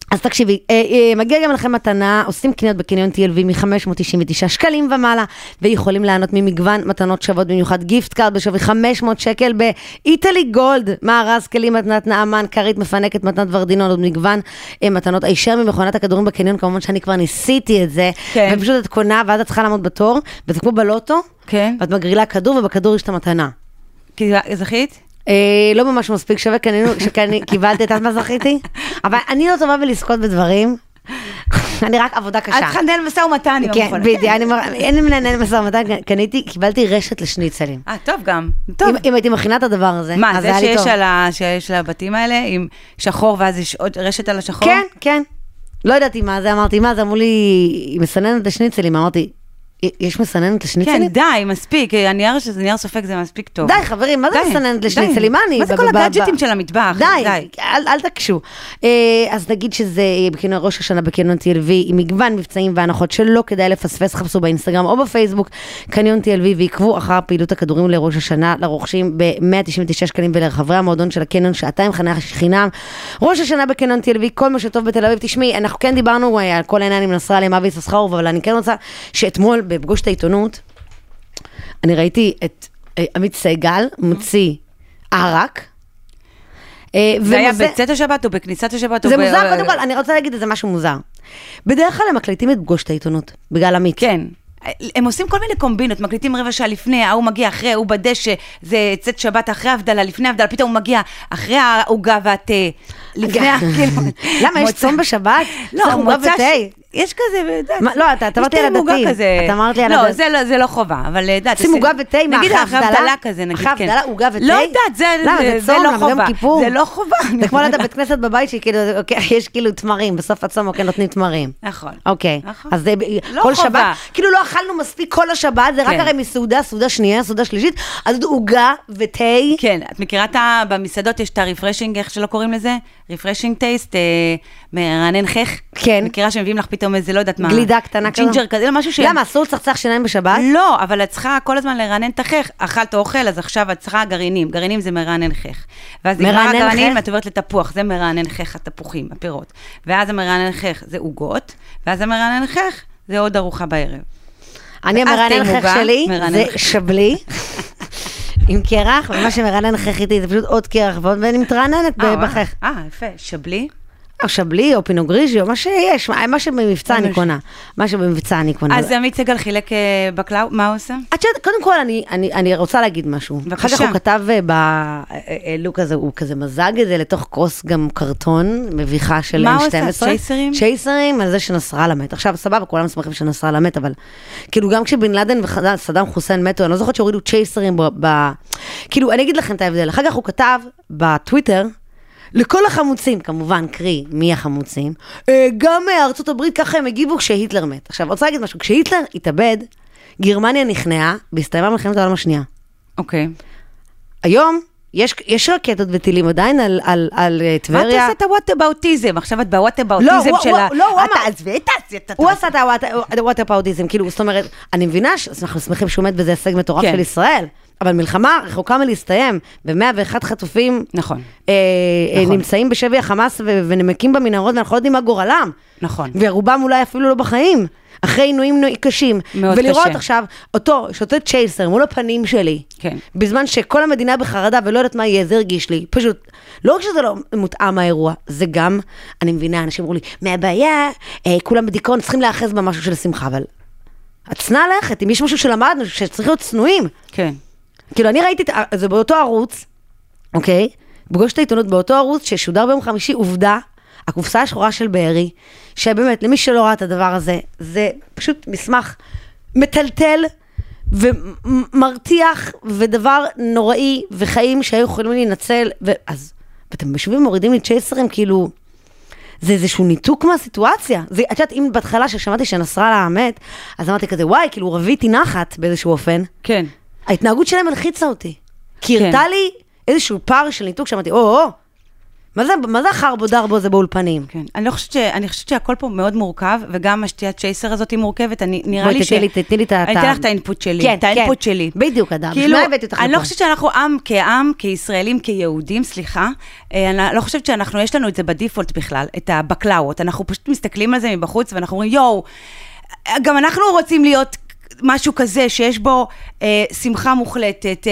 אז תקשיבי, מגיע גם לכם מתנה, עושים קניות בקניון TLV מ-599 שקלים ומעלה, ויכולים לענות ממגוון מתנות שוות, במיוחד גיפט קארד בשווי 500 שקל באיטלי גולד, מארז כלים, מתנת נעמן, כרית מפנקת, מתנת ורדינון, עוד מגוון מתנות הישר ממכונת הכדורים בקניון, כמובן שאני כבר ניסיתי את זה, ופשוט את קונה, ואז את צריכה לעמוד בתור, וזה כמו בלוטו, ואת מגרילה כדור, ובכדור יש את המתנה. זכית? לא ממש מספיק שווה, קיבלתי את מה זכיתי, אבל אני לא טובה בלזכות בדברים, אני רק עבודה קשה. את חנדל משא ומתן, כן, בדיוק, אין לי מנהל משא ומתן, קיבלתי רשת לשניצלים. טוב גם, טוב. אם הייתי מכינה את הדבר הזה, מה, זה שיש על הבתים האלה, עם שחור ואז יש עוד רשת על השחור? כן, כן. לא ידעתי מה זה, אמרתי מה זה, אמרו לי, היא מסננת לשניצלים, אמרתי, יש מסננת לשניצלים? כן, די, מספיק, הנייר סופק זה מספיק טוב. די, חברים, מה זה מסננת לשניצלים? מה זה כל הגאדג'טים של המטבח? די, אל תקשו. אז נגיד שזה בקניון ראש השנה בקניון TLV, עם מגוון מבצעים והנחות שלא כדאי לפספס, חפשו באינסטגרם או בפייסבוק, קניון TLV, ועקבו אחר פעילות הכדורים לראש השנה, לרוכשים ב-199 שקלים ולרחבי המועדון של הקניון, שעתיים חניה חינם. ראש השנה בקניון TLV, כל מה שטוב בתל אביב. תשמעי, אנחנו כן דיברנו על כל העניין עם נסראללה, עם אבי יששכרוב, אבל אני כן רוצה שאתמול בפגוש את העיתונות, אני ראיתי את עמית סגל מוציא ערק. זה היה בצאת השבת או בכניסת השבת? זה מוזר, קודם כל, אני רוצה להגיד איזה משהו מוזר. בדרך כלל הם מקליטים את פגוש את העיתונות, בגלל עמית. כן. הם עושים כל מיני קומבינות, מקליטים רבע שעה לפני, הוא מגיע אחרי, הוא בדשא, זה צאת שבת אחרי הבדלה, לפני הבדלה, פתאום הוא מגיע אחרי העוגה והתה, לפני... למה, יש צום בשבת? לא, הוא מוצא... יש כזה, לא, אתה אמרתי על הדתי, אתה אמרת לי על הדתי. לא, זה לא חובה, אבל דעת, שים עוגה ותה, מה, אחרי הבדלה כזה, נגיד, כן. אחרי הבדלה, עוגה ותה? לא יודעת, זה לא חובה. זה לא חובה. זה כמו לדעת בית כנסת בבית, שיש כאילו תמרים, בסוף הצום, אוקיי, נותנים תמרים. נכון. אוקיי, אז זה כל שבת, כאילו לא אכלנו מספיק כל השבת, זה רק הרי מסעודה, סעודה שנייה, סעודה שלישית, אז עוגה ותה. כן, את מכירה במסעדות יש את הרפרשינג, איך שלא קוראים לזה? רפרשינג טייסט, מרענן חך. כן. מכירה שמביאים לך פתאום איזה, לא יודעת מה. גלידה קטנה כזו. ג'ינג'ר כזה, משהו ש... למה, אסור לצחצח שיניים בשבת? לא, אבל את צריכה כל הזמן לרענן את החך. אכלת אוכל, אז עכשיו את צריכה גרעינים. גרעינים זה מרענן חך. ואז נגמר הגרעינים, את עוברת לתפוח. זה מרענן חך, התפוחים, הפירות. ואז המרענן חך זה עוגות, ואז המרענן חך זה עוד ארוחה בערב. אני המרענן חך שלי, זה שבלי. עם קרח, ומה שמרענן חך איתי זה פשוט עוד קרח, ואני מתרעננת בחך. יפה, שבלי? או שבלי, או פינוגריז'י, או מה שיש, מה שבמבצע אני קונה. מה שבמבצע אני קונה. אז עמית סגל חילק בקלאו, מה הוא עושה? קודם כל, אני רוצה להגיד משהו. אחר כך הוא כתב בלוק הזה, הוא כזה מזג את זה לתוך כוס גם קרטון, מביכה של N12. מה הוא עושה? צ'ייסרים? צ'ייסרים, על זה שנסראללה מת. עכשיו, סבבה, כולם שמחים שנסראללה מת, אבל כאילו גם כשבן לאדן וסדאם חוסיין מתו, אני לא זוכרת שהורידו צ'ייסרים כאילו, אני אגיד לכם את ההבדל. אחר כך הוא כתב בטוויטר, לכל החמוצים, כמובן, קרי, מי החמוצים, גם ארצות הברית ככה הם הגיבו כשהיטלר מת. עכשיו, רוצה להגיד משהו, כשהיטלר התאבד, גרמניה נכנעה, בהסתיימה מלחמת העולם השנייה. אוקיי. היום, יש רקטות וטילים עדיין על טבריה. מה אתה עושה את הווטאבאוטיזם? עכשיו את בווטאבאוטיזם שלה. הוא עשה את הווטאבאוטיזם, כאילו, זאת אומרת, אני מבינה שאנחנו שמחים שהוא מת בזה הישג מטורף של ישראל, אבל מלחמה רחוקה מלהסתיים, ו101 חטופים נמצאים בשבי החמאס ונמקים במנהרות, ואנחנו לא יודעים מה גורלם. נכון. ורובם אולי אפילו לא בחיים, אחרי עינויים קשים. ולראות עכשיו אותו, שותה צ'ייסר מול הפנים שלי, בזמן שכל המדינה בחרדה ולא יודעת מה יהיה, זה הרגיש לי. פשוט, לא רק שזה לא מותאם האירוע, זה גם, אני מבינה, אנשים אמרו לי, מהבעיה, כולם בדיכאון צריכים לאחז במשהו של שמחה, אבל את צנעה לכת, אם יש משהו שלמדנו, שצריך להיות צנועים. כן. כאילו, אני ראיתי את זה באותו ערוץ, אוקיי? פגוש את העיתונות באותו ערוץ, ששודר ביום חמישי, עובדה, הקופסה השחורה של בארי, שבאמת, למי שלא ראה את הדבר הזה, זה פשוט מסמך מטלטל, ומרתיח, ודבר נוראי, וחיים שהיו יכולים להינצל, ואז, ואתם משווים מורידים לי צ'ייסרים, כאילו, זה איזשהו ניתוק מהסיטואציה. את יודעת, אם בהתחלה ששמעתי שנסראללה מת, אז אמרתי כזה, וואי, כאילו, רביתי נחת באיזשהו אופן. כן. ההתנהגות שלהם הלחיצה אותי. כי הראתה לי איזשהו פער של ניתוק, שאמרתי, מה זה החרבו דרבו זה באולפנים? כן, אני חושבת שהכל פה מאוד מורכב, וגם השתיית צ'ייסר הזאת היא מורכבת, נראה לי תתני לי את ה... אני אתן לך את האינפוט שלי, את האינפוט שלי. בדיוק, אדם. כאילו, אני לא חושבת שאנחנו עם, כישראלים, כיהודים, סליחה, אני לא חושבת יש לנו את זה בדיפולט בכלל, את הבקלאות, אנחנו פשוט מסתכלים על זה מבחוץ, ואנחנו אומרים, יואו, גם אנחנו רוצים להיות משהו כזה, שיש בו שמחה מוחלטת,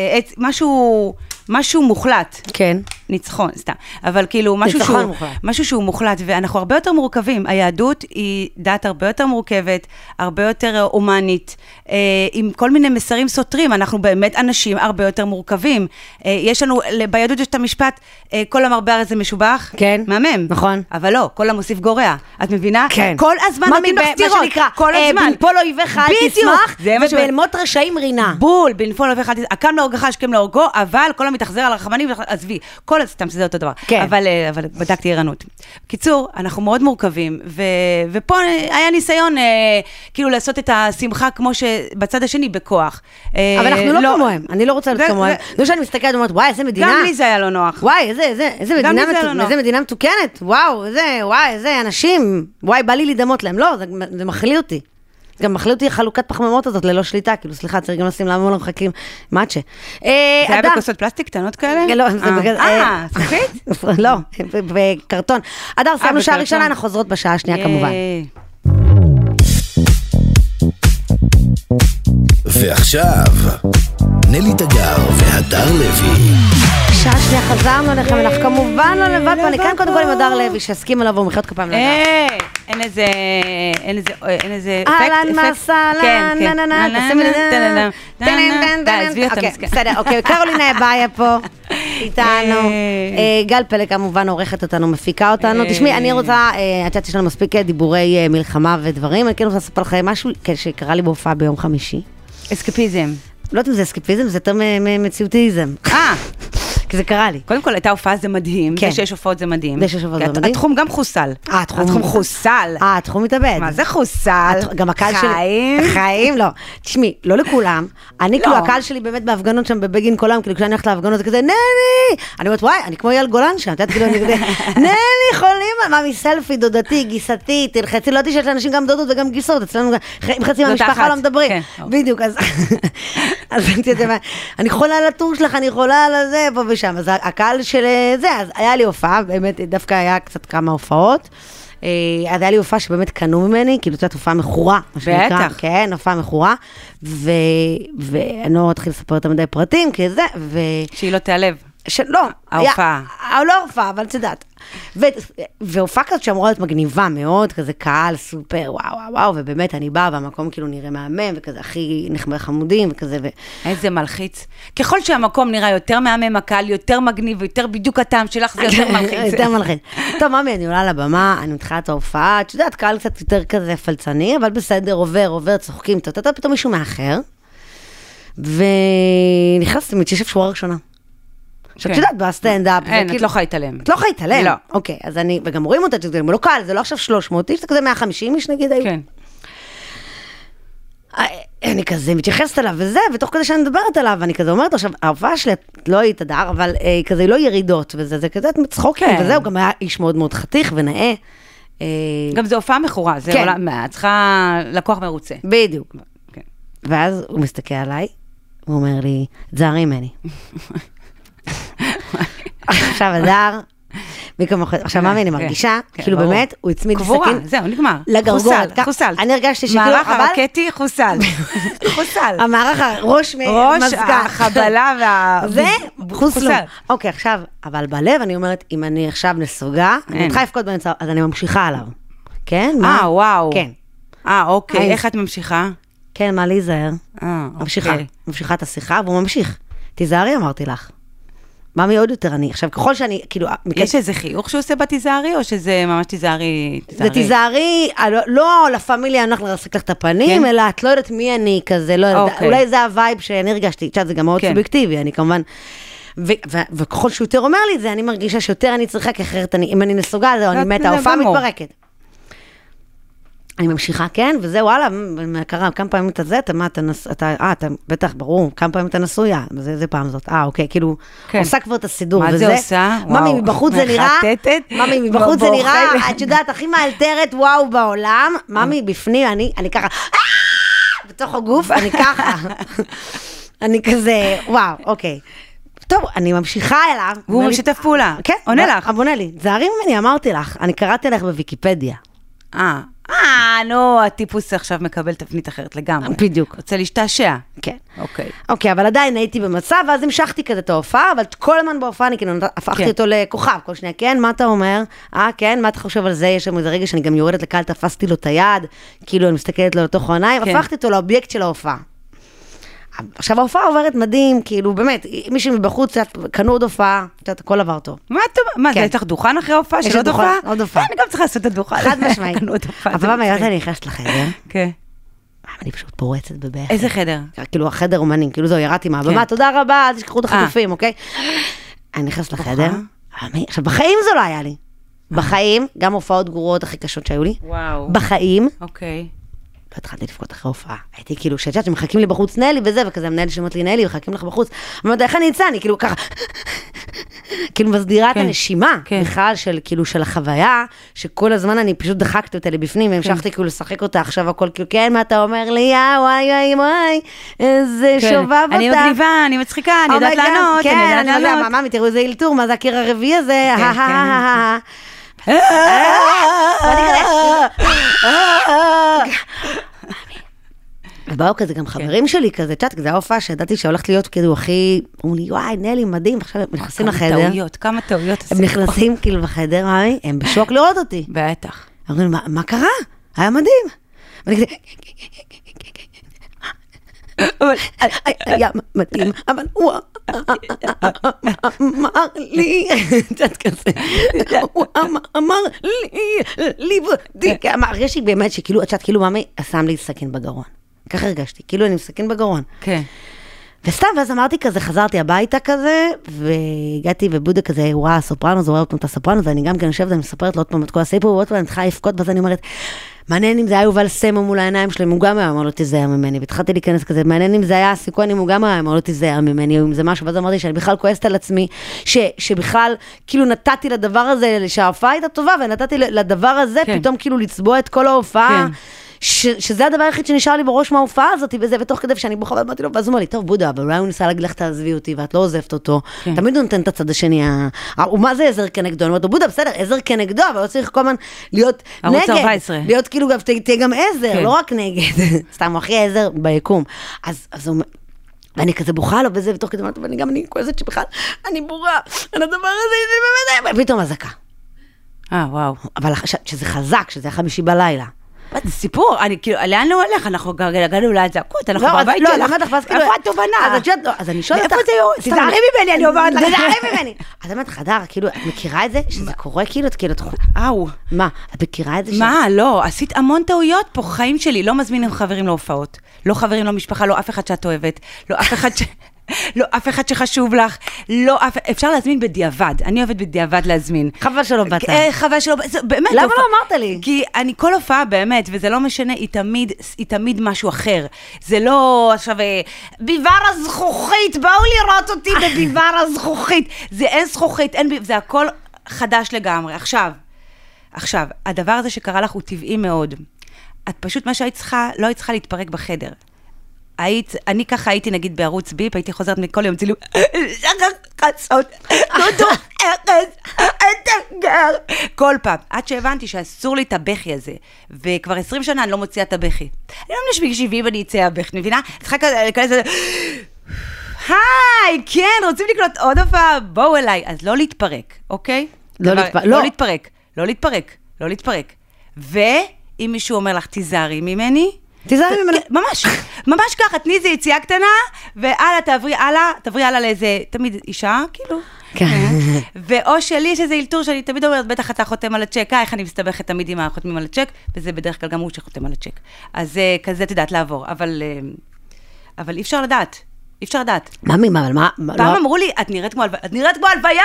משהו מוחלט. כן. ניצחון, סתם. אבל כאילו, משהו שהוא מוחלט, ואנחנו הרבה יותר מורכבים. היהדות היא דת הרבה יותר מורכבת, הרבה יותר אומנית, עם כל מיני מסרים סותרים. אנחנו באמת אנשים הרבה יותר מורכבים. יש לנו, ביהדות יש את המשפט, כל המרבה הרי זה משובח. כן. מהמם. נכון. אבל לא, כל המוסיף גורע. את מבינה? כן. כל הזמן נותנים לך סתירות. מה שנקרא, כל הזמן. בנפול אויבך אל תשמח, ובלמות רשעים רינה. בול, בנפול אויבך אל תשמח. הקם להורגך, השכם להורגו, אבל כל המתאכזר על הרחמנים, עזבי. כל סתם שזה אותו דבר. כן. אבל בדקתי ערנות. קיצור, אנחנו מאוד מורכבים, ופה היה ניסיון כאילו לעשות את השמחה כמו שבצד השני בכוח. אבל אנחנו לא כמוהם, אני לא רוצה להיות כמוהם. לא שאני מסתכלת ואומרת, וואי, איזה מדינה. גם לי זה היה לא נוח. וואי, איזה מדינה מתוקנת. וואו, איזה אנשים. וואי, בא לי להידמות להם. לא, זה מחלי אותי. גם מחלי אותי חלוקת פחמימות הזאת ללא שליטה, כאילו סליחה, צריך גם לשים למה לא מחכים מאצ'ה. זה היה בכוסות פלסטיק קטנות כאלה? לא, זה בגלל... זכית? לא, בקרטון. אדר, סיימנו שעה ראשונה, אנחנו חוזרות בשעה השנייה כמובן. ועכשיו, נלי תגר והדר לוי. שעה שנייה חזרנו אליכם, אנחנו כמובן לא לבד פה, אני כאן קודם כל עם הדר לוי, שהסכים אליו ומחיאות כפיים לדר. אין איזה אפקט. אהלן מסלן, בסדר, אוקיי, קרולינה באיה פה איתנו, גל פלג כמובן עורכת אותנו, מפיקה אותנו. תשמעי, אני רוצה, את יודעת, יש לנו מספיק דיבורי מלחמה ודברים, אני כן רוצה לספר לכם משהו שקרה לי בהופעה ביום חמישי. אסקפיזם. לא יודעת אם זה אסקפיזם, זה יותר מציאוטיזם. כי זה קרה לי. קודם כל, הייתה הופעה, זה מדהים. זה שיש הופעות זה מדהים. זה שיש הופעות זה מדהים. התחום גם חוסל. התחום חוסל. התחום מתאבד. מה זה חוסל? גם הקהל שלי... חיים? לא. תשמעי, לא לכולם. אני כאילו, הקהל שלי באמת בהפגנות שם בבגין כל היום, כאילו כשאני הולכת להפגנות זה כזה, נלי! אני אומרת, וואי, אני כמו אייל גולן שם, אתה יודעת, כאילו, אני כזה, נלי, חולים, מה מסלפי, דודתי, גיסתי, תלחצי, לא יודעת שיש לאנשים גם דודות וגם גיסות, אצלנו עם חצי מהמשפחה לא מדברים. בדיוק, אז אני יכולה על הטור שלך, אני יכולה על זה, פה ושם. אז הקהל של זה, אז היה לי הופעה, באמת דווקא היה קצת כמה הופעות. אז היה לי הופעה שבאמת קנו ממני, כאילו זאת הופעה מכורה, מה שנקרא. בטח. כן, הופעה מכורה. ואני לא אתחיל לספר יותר מדי פרטים, כי זה, שהיא לא תיעלב. לא. ההופעה. לא ההופעה, אבל צדעת. והופעה כזאת שאמורה להיות מגניבה מאוד, כזה קהל סופר, וואו, ובאמת אני באה, והמקום כאילו נראה מהמם, וכזה הכי נחמד חמודים, וכזה. איזה מלחיץ. ככל שהמקום נראה יותר מהמם, הקהל יותר מגניב, ויותר בדיוק הטעם שלך, זה יותר מלחיץ. יותר מלחיץ. טוב, ממי, אני עולה לבמה, אני מתחילה את ההופעה, את יודעת, קהל קצת יותר כזה פלצני, אבל בסדר, עובר, צוחקים, פתאום מישהו מאחר, ונכנסתי, מתיישב שורה ראשונה. שאת יודעת, בסטנד-אפ. אין, את לא חי תלם. את לא חי תלם? לא. אוקיי, אז אני, וגם רואים אותה, זה לא קל, זה לא עכשיו 300 איש, זה כזה 150 איש נגיד היו. כן. אני כזה מתייחסת אליו וזה, ותוך כדי שאני מדברת עליו, אני כזה אומרת, עכשיו, ההופעה שלי, לא היית הדר, אבל כזה לא ירידות, וזה, זה כזה מצחוקים, וזהו, גם היה איש מאוד מאוד חתיך ונאה. גם זה הופעה מכורה, זה עולם, את צריכה לקוח מרוצה. בדיוק. ואז הוא מסתכל עליי, הוא אומר לי, תזהרי ממני. עכשיו הדר, עכשיו מה אני מרגישה, כאילו באמת, הוא הצמיד סכין. זהו, נגמר. לגרגול. חוסל. אני הרגשתי שכאילו, מערך הרקטי חוסל. חוסל. המערך הראש מזגן. החבלה זה חוסל. אוקיי, עכשיו, אבל בלב אני אומרת, אם אני עכשיו נסוגה, אני צריכה לפקוד באמצע, אז אני ממשיכה עליו. כן? וואו. כן. אוקיי, איך את ממשיכה? כן, מה להיזהר? ממשיכה. ממשיכה את השיחה, והוא ממשיך. תיזהרי, אמרתי לך. מה מי עוד יותר אני? עכשיו, ככל שאני, כאילו... יש איזה חיוך שהוא עושה בתיזהרי, או שזה ממש תיזהרי? זה תיזהרי, לא לפמיליה, אני הולך לרסק לך את הפנים, אלא את לא יודעת מי אני כזה, לא יודעת, אולי זה הווייב שאני הרגשתי, זה גם מאוד סובייקטיבי, אני כמובן... וככל שהוא יותר אומר לי את זה, אני מרגישה שיותר אני צריכה, כי אחרת אם אני נסוגה, אני מתה, ההופעה מתפרקת. אני ממשיכה, כן, וזה וואלה, קרה, כמה פעמים אתה זה, אתה בטח, ברור, כמה פעמים אתה נשויה, זה פעם זאת, אוקיי, כאילו, עושה כבר את הסידור, מה זה עושה? ממי מבחוץ זה נראה, ממי מבחוץ זה נראה, את יודעת, הכי מאלתרת וואו בעולם, ממי בפנים, אני ככה, בתוך הגוף, אני ככה, אני כזה, וואו, אוקיי. טוב, אני ממשיכה אליו. והוא משתף פעולה. כן. עונה לך. עונה לי. תזהרי ממני, אמרתי לך, אני קראתי לך בוויקיפדיה. נו, הטיפוס עכשיו מקבל תפנית אחרת לגמרי. בדיוק. רוצה להשתעשע. כן. אוקיי. אוקיי, אבל עדיין הייתי במצב, ואז המשכתי כזה את ההופעה, אבל כל הזמן בהופעה אני כאילו הפכתי אותו לכוכב, כל שנייה, כן, מה אתה אומר? כן, מה אתה חושב על זה? יש שם איזה רגע שאני גם יורדת לקהל, תפסתי לו את היד, כאילו אני מסתכלת לו לתוך העיניים, הפכתי אותו לאובייקט של ההופעה. עכשיו ההופעה עוברת מדהים, כאילו באמת, מישהו מבחוץ, קנו עוד הופעה, הכל עבר טוב. מה, זה יש לך דוכן אחרי ההופעה של עוד הופעה? עוד הופעה. אני גם צריכה לעשות את הדוכן. חד משמעית. אבל מה, ידעתי, אני נכנסת לחדר. כן. אני פשוט פורצת בבכי. איזה חדר? כאילו, החדר אומנים, כאילו זו, ירדתי מהבמה, תודה רבה, אל תשכחו את החטופים, אוקיי? אני נכנסת לחדר. עכשיו, בחיים זה לא היה לי. בחיים, גם הופעות גרועות הכי קשות שהיו לי. וואו. בחיים. אוקיי. לא התחלתי לפקוד אחרי הופעה. הייתי כאילו, שאת שמחכים לי בחוץ נלי וזה, וכזה המנהל שאומרת לי נלי, מחכים לך בחוץ. אמרתי, איך אני אצא? אני כאילו ככה, כאילו מסדירה את הנשימה, בכלל של כאילו של החוויה, שכל הזמן אני פשוט דחקתי אותה לבפנים, והמשכתי כאילו לשחק אותה, עכשיו הכל כאילו, כן, מה אתה אומר לי, וואי, איזה שובב אותה. אני מגניבה, אני מצחיקה, אני יודעת לענות, כן, אני יודעת, ממי, תראו איזה אילתור, מה זה הקיר הרביעי הזה, ובאו כזה גם חברים שלי כזה, צ'אט, כזה ההופעה שידעתי שהולכת להיות כאילו הכי, אמרו לי, וואי, נלי, מדהים, ועכשיו הם נכנסים לחדר. כמה טעויות. הם נכנסים כאילו בחדר, מאמי, הם בשוק לראות אותי. בטח. אמרו לי, מה קרה? היה מדהים. ואני כזה, היה מדהים, אבל הוא אמר לי, קצת כזה, הוא אמר לי, הרגשתי באמת שכאילו, את כאילו ממי, שם לי סכין בגרון. ככה הרגשתי, כאילו אני מסכין בגרון. כן. וסתם, ואז אמרתי כזה, חזרתי הביתה כזה, והגעתי ובודה כזה, הוא ראה הסופרנוס, הוא רואה עוד פעם את הסופרנוס, ואני גם כן יושבת, אני מספרת לו עוד פעם את כל הסיפור, ועוד פעם אני צריכה לפקוד, ואז אני אומרת, מעניין אם זה היה יובל סמו מול העיניים שלהם, הוא גם היה אמר לו תיזהר ממני, והתחלתי להיכנס כזה, מעניין אם זה היה הסיכון, אם הוא גם היה אמר לו תיזהר ממני, או אם זה משהו, ואז אמרתי שאני בכלל כועסת על עצמי, שבכלל כאילו נתתי לדבר הזה, שההופעה הייתה טובה, ונתתי לדבר הזה, פתאום כאילו לצבוע את כל ההופעה, שזה הדבר היחיד שנשאר לי בראש מההופעה הזאת, וזה, ותוך כדי שאני בוכה, ואמרתי לו, ואז הוא אמר לי, טוב, בודה, אבל אולי הוא ניסה להגיד לך, תעזבי אותי, ואת לא עוזבת אותו. תמיד הוא נותן את הצד השני, ומה זה עזר כנגדו? אני אומרת לו, בודה, בסדר, עזר כנגדו, אבל לא צריך כל הזמן להיות נגד. להיות כאילו, תהיה גם עזר, לא רק נגד. סתם, הוא הכי עזר ביקום. אז הוא... ואני כזה בוכה לו וזה, ותוך כדי, ואני גם אני כועסת שבכלל, אני בורה, על הדבר הזה, פתאום הזקה. וואו. אבל שזה חזק, שזה 5 בלילה. זה סיפור, אני כאילו, לאן הוא הולך? אנחנו הגענו להזעקות, אנחנו בבית שלך. לא, אמרת לך, ואז כאילו... איפה התובנה? אז אני שואלת אותך... איפה זה יורד? תזערי ממני, אני עוברת לך. תזערי ממני. אז אמרת, חדר, כאילו, את מכירה את זה? שזה קורה כאילו, את כאילו... מה? את מכירה את זה? מה? לא, עשית המון טעויות פה, חיים שלי, לא מזמינים חברים להופעות. לא חברים, לא משפחה, לא אף אחד שאת אוהבת. לא אף אחד ש... לא, אף אחד שחשוב לך, לא, אפשר להזמין בדיעבד, אני אוהבת בדיעבד להזמין. חבל שלא באת. חבל שלא באת, באמת. למה לא אמרת לי? כי אני כל הופעה באמת, וזה לא משנה, היא תמיד משהו אחר. זה לא, עכשיו, ביבר הזכוכית, באו לראות אותי בביבר הזכוכית. זה אין זכוכית, זה הכל חדש לגמרי. עכשיו, הדבר הזה שקרה לך הוא טבעי מאוד. את פשוט מה שהיית צריכה, לא היית צריכה להתפרק בחדר. אני ככה הייתי נגיד בערוץ ביפ, הייתי חוזרת מכל יום צילום, כל פעם, עד שהבנתי שאסור לי את הבכי הזה, וכבר 20 שנה אני לא מוציאה את הבכי. אני לא מנשביק 70 אני אצא הבכי, מבינה? צריכה לכנס לזה, היי, כן, רוצים לקנות עוד הופעה, בואו אליי, אז לא להתפרק, אוקיי? לא להתפרק. ואם מישהו אומר לך, תיזהרי ממני, ממש ככה, תני איזה יציאה קטנה, והלאה, תעברי הלאה לאיזה, תמיד אישה, כאילו. ואו שלי יש איזה אילתור שאני תמיד אומרת, בטח אתה חותם על הצ'ק, איך אני מסתבכת תמיד עם החותמים על הצ'ק, וזה בדרך כלל גם הוא שחותם על הצ'ק. אז כזה תדעת לעבור, אבל אי אפשר לדעת. אבל מה? פעם אמרו לי, את נראית כמו הלוויה!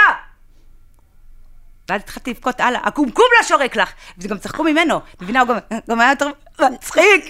ואז התחלתי לבכות, הקומקום לא שורק לך, וזה גם צחקו ממנו, מבינה, הוא גם היה יותר... מצחיק.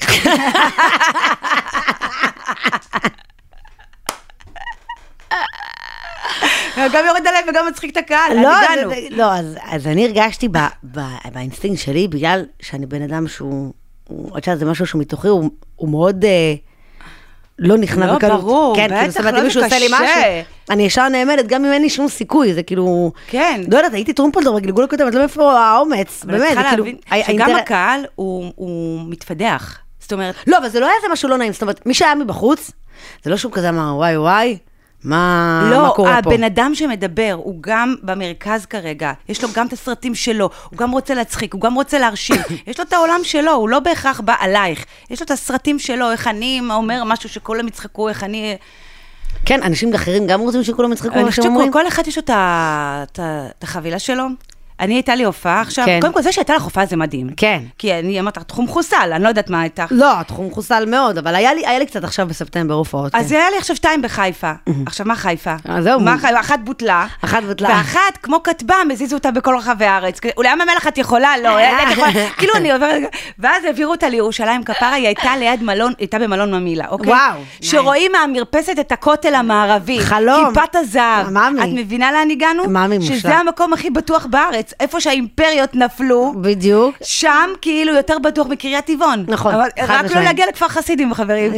גם יורד עליי וגם מצחיק את הקהל, לא, אז אני הרגשתי באינסטינקט שלי, בגלל שאני בן אדם שהוא, זה משהו שהוא מתוכי, הוא מאוד לא נכנע בקלות. לא, ברור, בטח, לא זה קשה. אני ישר נאמנת, גם אם אין לי שום סיכוי, זה כאילו... כן. לא יודעת, הייתי טרומפלדור בגלגול הכותבת, לא מאיפה האומץ, באמת, זה כאילו... שגם הקהל הוא מתפדח, זאת אומרת... לא, אבל זה לא היה זה משהו לא נעים, זאת אומרת, מי שהיה מבחוץ, זה לא שהוא כזה אמר, וואי, מה קורה פה? לא, הבן אדם שמדבר, הוא גם במרכז כרגע, יש לו גם את הסרטים שלו, הוא גם רוצה להצחיק, הוא גם רוצה להרשים, יש לו את העולם שלו, הוא לא בהכרח בא עלייך, יש לו את הסרטים שלו, איך אני אומר משהו שכולם יצחקו, איך אני... כן, אנשים אחרים גם רוצים שכולם יצחקו מה שאומרים. כל אחד יש לו את החבילה שלו. אני הייתה לי הופעה עכשיו, קודם כל זה שהייתה לך הופעה זה מדהים. כן. כי אני אמרת, תחום חוסל, אני לא יודעת מה הייתה. לא, תחום חוסל מאוד, אבל היה לי קצת עכשיו בספטמבר הופעות. אז היה לי עכשיו 2 בחיפה. עכשיו, מה חיפה? זהו. אחת בוטלה. ואחת, כמו כתבם, הזיזו אותה בכל רחבי הארץ. אולי ים המלח את יכולה? לא. כאילו אני עוברת, ואז העבירו אותה לירושלים כפרה, היא הייתה ליד מלון, הייתה במלון ממילה, אוקיי? וואו. שרואים מהמרפסת את הכותל המערבי. חלום. כיפת הזהב. מאמי. את מבינה לאן הגענו? מאמי מושלם. שזה המקום הכי בטוח בארץ. איפה שהאימפריות נפלו, בדיוק. שם כאילו יותר בטוח מקריית טבעון. נכון. רק לא להגיע לכפר חסידים, חברים.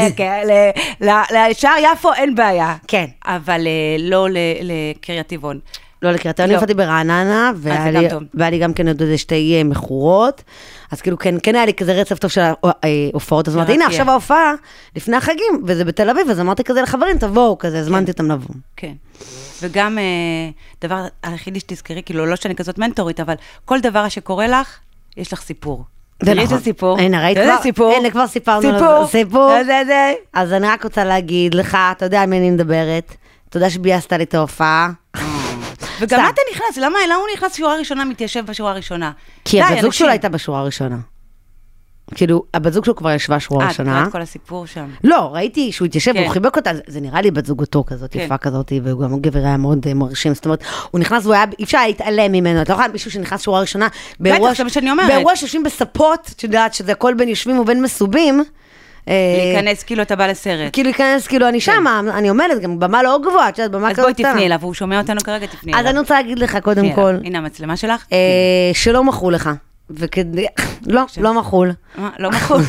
לשער יפו אין בעיה. כן. אבל לא לקריית טבעון. לא לקריית טבעון, אני הופעתי ברעננה, והיה לי גם כן עוד איזה 2 מכורות, אז כאילו כן היה לי כזה רצף טוב של ההופעות, אז אמרתי, הנה עכשיו ההופעה לפני החגים, וזה בתל אביב, אז אמרתי כזה לחברים, תבואו כזה, הזמנתי אותם לבוא. כן. וגם דבר היחידי שתזכרי, כאילו לא שאני כזאת מנטורית, אבל כל דבר שקורה לך, יש לך סיפור. תראי איזה סיפור. הנה, ראית כבר? הנה, כבר סיפרנו. סיפור. אז אני רק רוצה להגיד לך, אתה יודע על מי אני מדברת, אתה יודע שבייסת לי את ההופעה. וגם אתה נכנס, למה הוא נכנס שורה ראשונה, מתיישב בשורה ראשונה? כי הבת זוג שלו הייתה בשורה הראשונה. כאילו, הבת זוג שלו כבר ישבה שורה ראשונה. את ראית כל הסיפור שם. לא, ראיתי שהוא התיישב, הוא חיבק אותה, זה נראה לי בת זוגתו כזאת, יפה כזאת, והוא גם גבר היה מאוד מרשים, זאת אומרת, הוא נכנס והוא היה, אי אפשר להתעלם ממנו, אתה לא יכולה מישהו שנכנס שורה ראשונה, באירוע שיושבים בספות, שדעת שזה הכל בין יושבים ובין מסובים, להיכנס כאילו אתה בא לסרט. כאילו להיכנס כאילו אני שמה, אני עומדת גם במה לא גבוהה, את יודעת, במה כזאת. אז בואי תפני אליו, הוא שומע אותנו כרגע, תפני אליו. אז אני רוצה להגיד לך קודם כל. הנה המצלמה שלך. שלא מכרו לך. וכדי... לא מחול. לא מחול.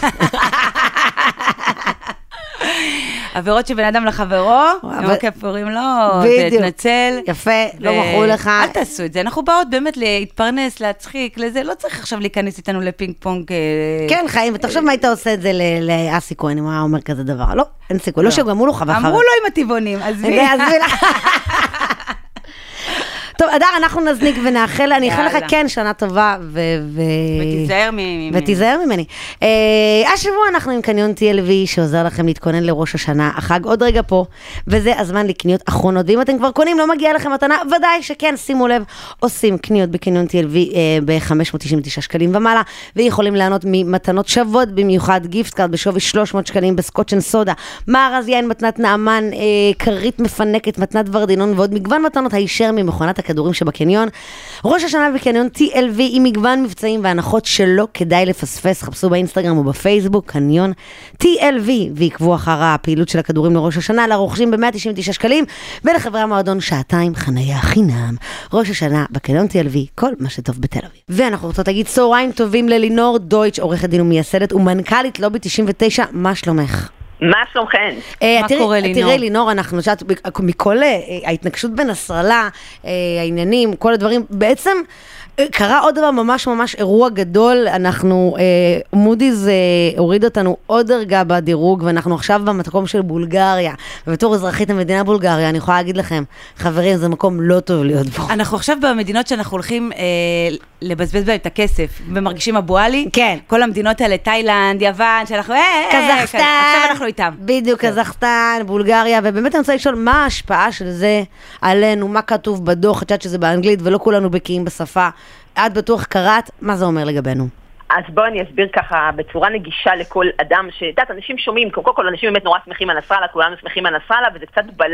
עבירות שבן אדם לחברו, יום הכיפורים לא, תתנצל. יפה, לא מחול לך. אל תעשו את זה, אנחנו באות באמת להתפרנס, להצחיק, לזה, לא צריך עכשיו להיכנס איתנו לפינג פונג. כן, חיים, ותחשוב מה היית עושה את זה לאסי כהן, אם הוא היה אומר כזה דבר. לא, אין סיכוי, לא שגם אמרו לו חווה. אמרו לו עם הטבעונים, עזבי. טוב, אדר, אנחנו נזניק ונאחל, אני אאחל לך כן שנה טובה, ותיזהר ממני. השבוע אנחנו עם קניון TLV, שעוזר לכם להתכונן לראש השנה, החג עוד רגע פה, וזה הזמן לקניות אחרונות, ואם אתם כבר קונים, לא מגיע לכם מתנה, ודאי שכן, שימו לב, עושים קניות בקניון TLV ב-599 שקלים ומעלה, ויכולים לענות ממתנות שוות, במיוחד גיפט קארד בשווי 300 שקלים בסקוטשן סודה, מארז יין, מתנת נעמן, קרית מפנקת, מתנת ורדינון, ועוד מגוון מתנות הישר ממכונת הכדורים שבקניון. ראש השנה בקניון TLV עם מגוון מבצעים והנחות שלא כדאי לפספס. חפשו באינסטגרם ובפייסבוק קניון TLV ועקבו אחר הפעילות של הכדורים לראש השנה לרוכשים ב-199 שקלים ולחברי המועדון שעתיים חניה חינם. ראש השנה בקניון TLV, כל מה שטוב בתל אביב. ואנחנו רוצות להגיד צהריים טובים ללינור דויטש, עורכת דין ומייסדת ומנכ"לית לובי 99, מה שלומך? מה שלומכן? מה קורה לינור? תראי לינור, אנחנו נשאלת, מכל ההתנגשות בנסראללה, העניינים, כל הדברים, בעצם קרה עוד דבר ממש ממש אירוע גדול, אנחנו, מודי'ס הוריד אותנו עוד דרגה בדירוג, ואנחנו עכשיו במקום של בולגריה, ובתור אזרחית המדינה בולגריה, אני יכולה להגיד לכם, חברים, זה מקום לא טוב להיות בו. אנחנו עכשיו במדינות שאנחנו הולכים לבזבז בהם את הכסף, ומרגישים אבואלי, כן. כל המדינות האלה, תאילנד, יוון, שאנחנו, קזחסטן, עכשיו אנחנו איתם. בדיוק, קזחסטן, בולגריה, ובאמת אני רוצה לשאול, מה ההשפעה של זה עלינו, מה כתוב בדוח, את יודעת שזה באנגלית, ולא כולנו בקיאים בשפה, את בטוח קראת, מה זה אומר לגבינו? אז בואו אני אסביר ככה בצורה נגישה לכל אדם, שדעת, אנשים שומעים, קודם כל אנשים באמת נורא שמחים על נסראללה, כולנו שמחים על נסראללה, וזה קצת בלה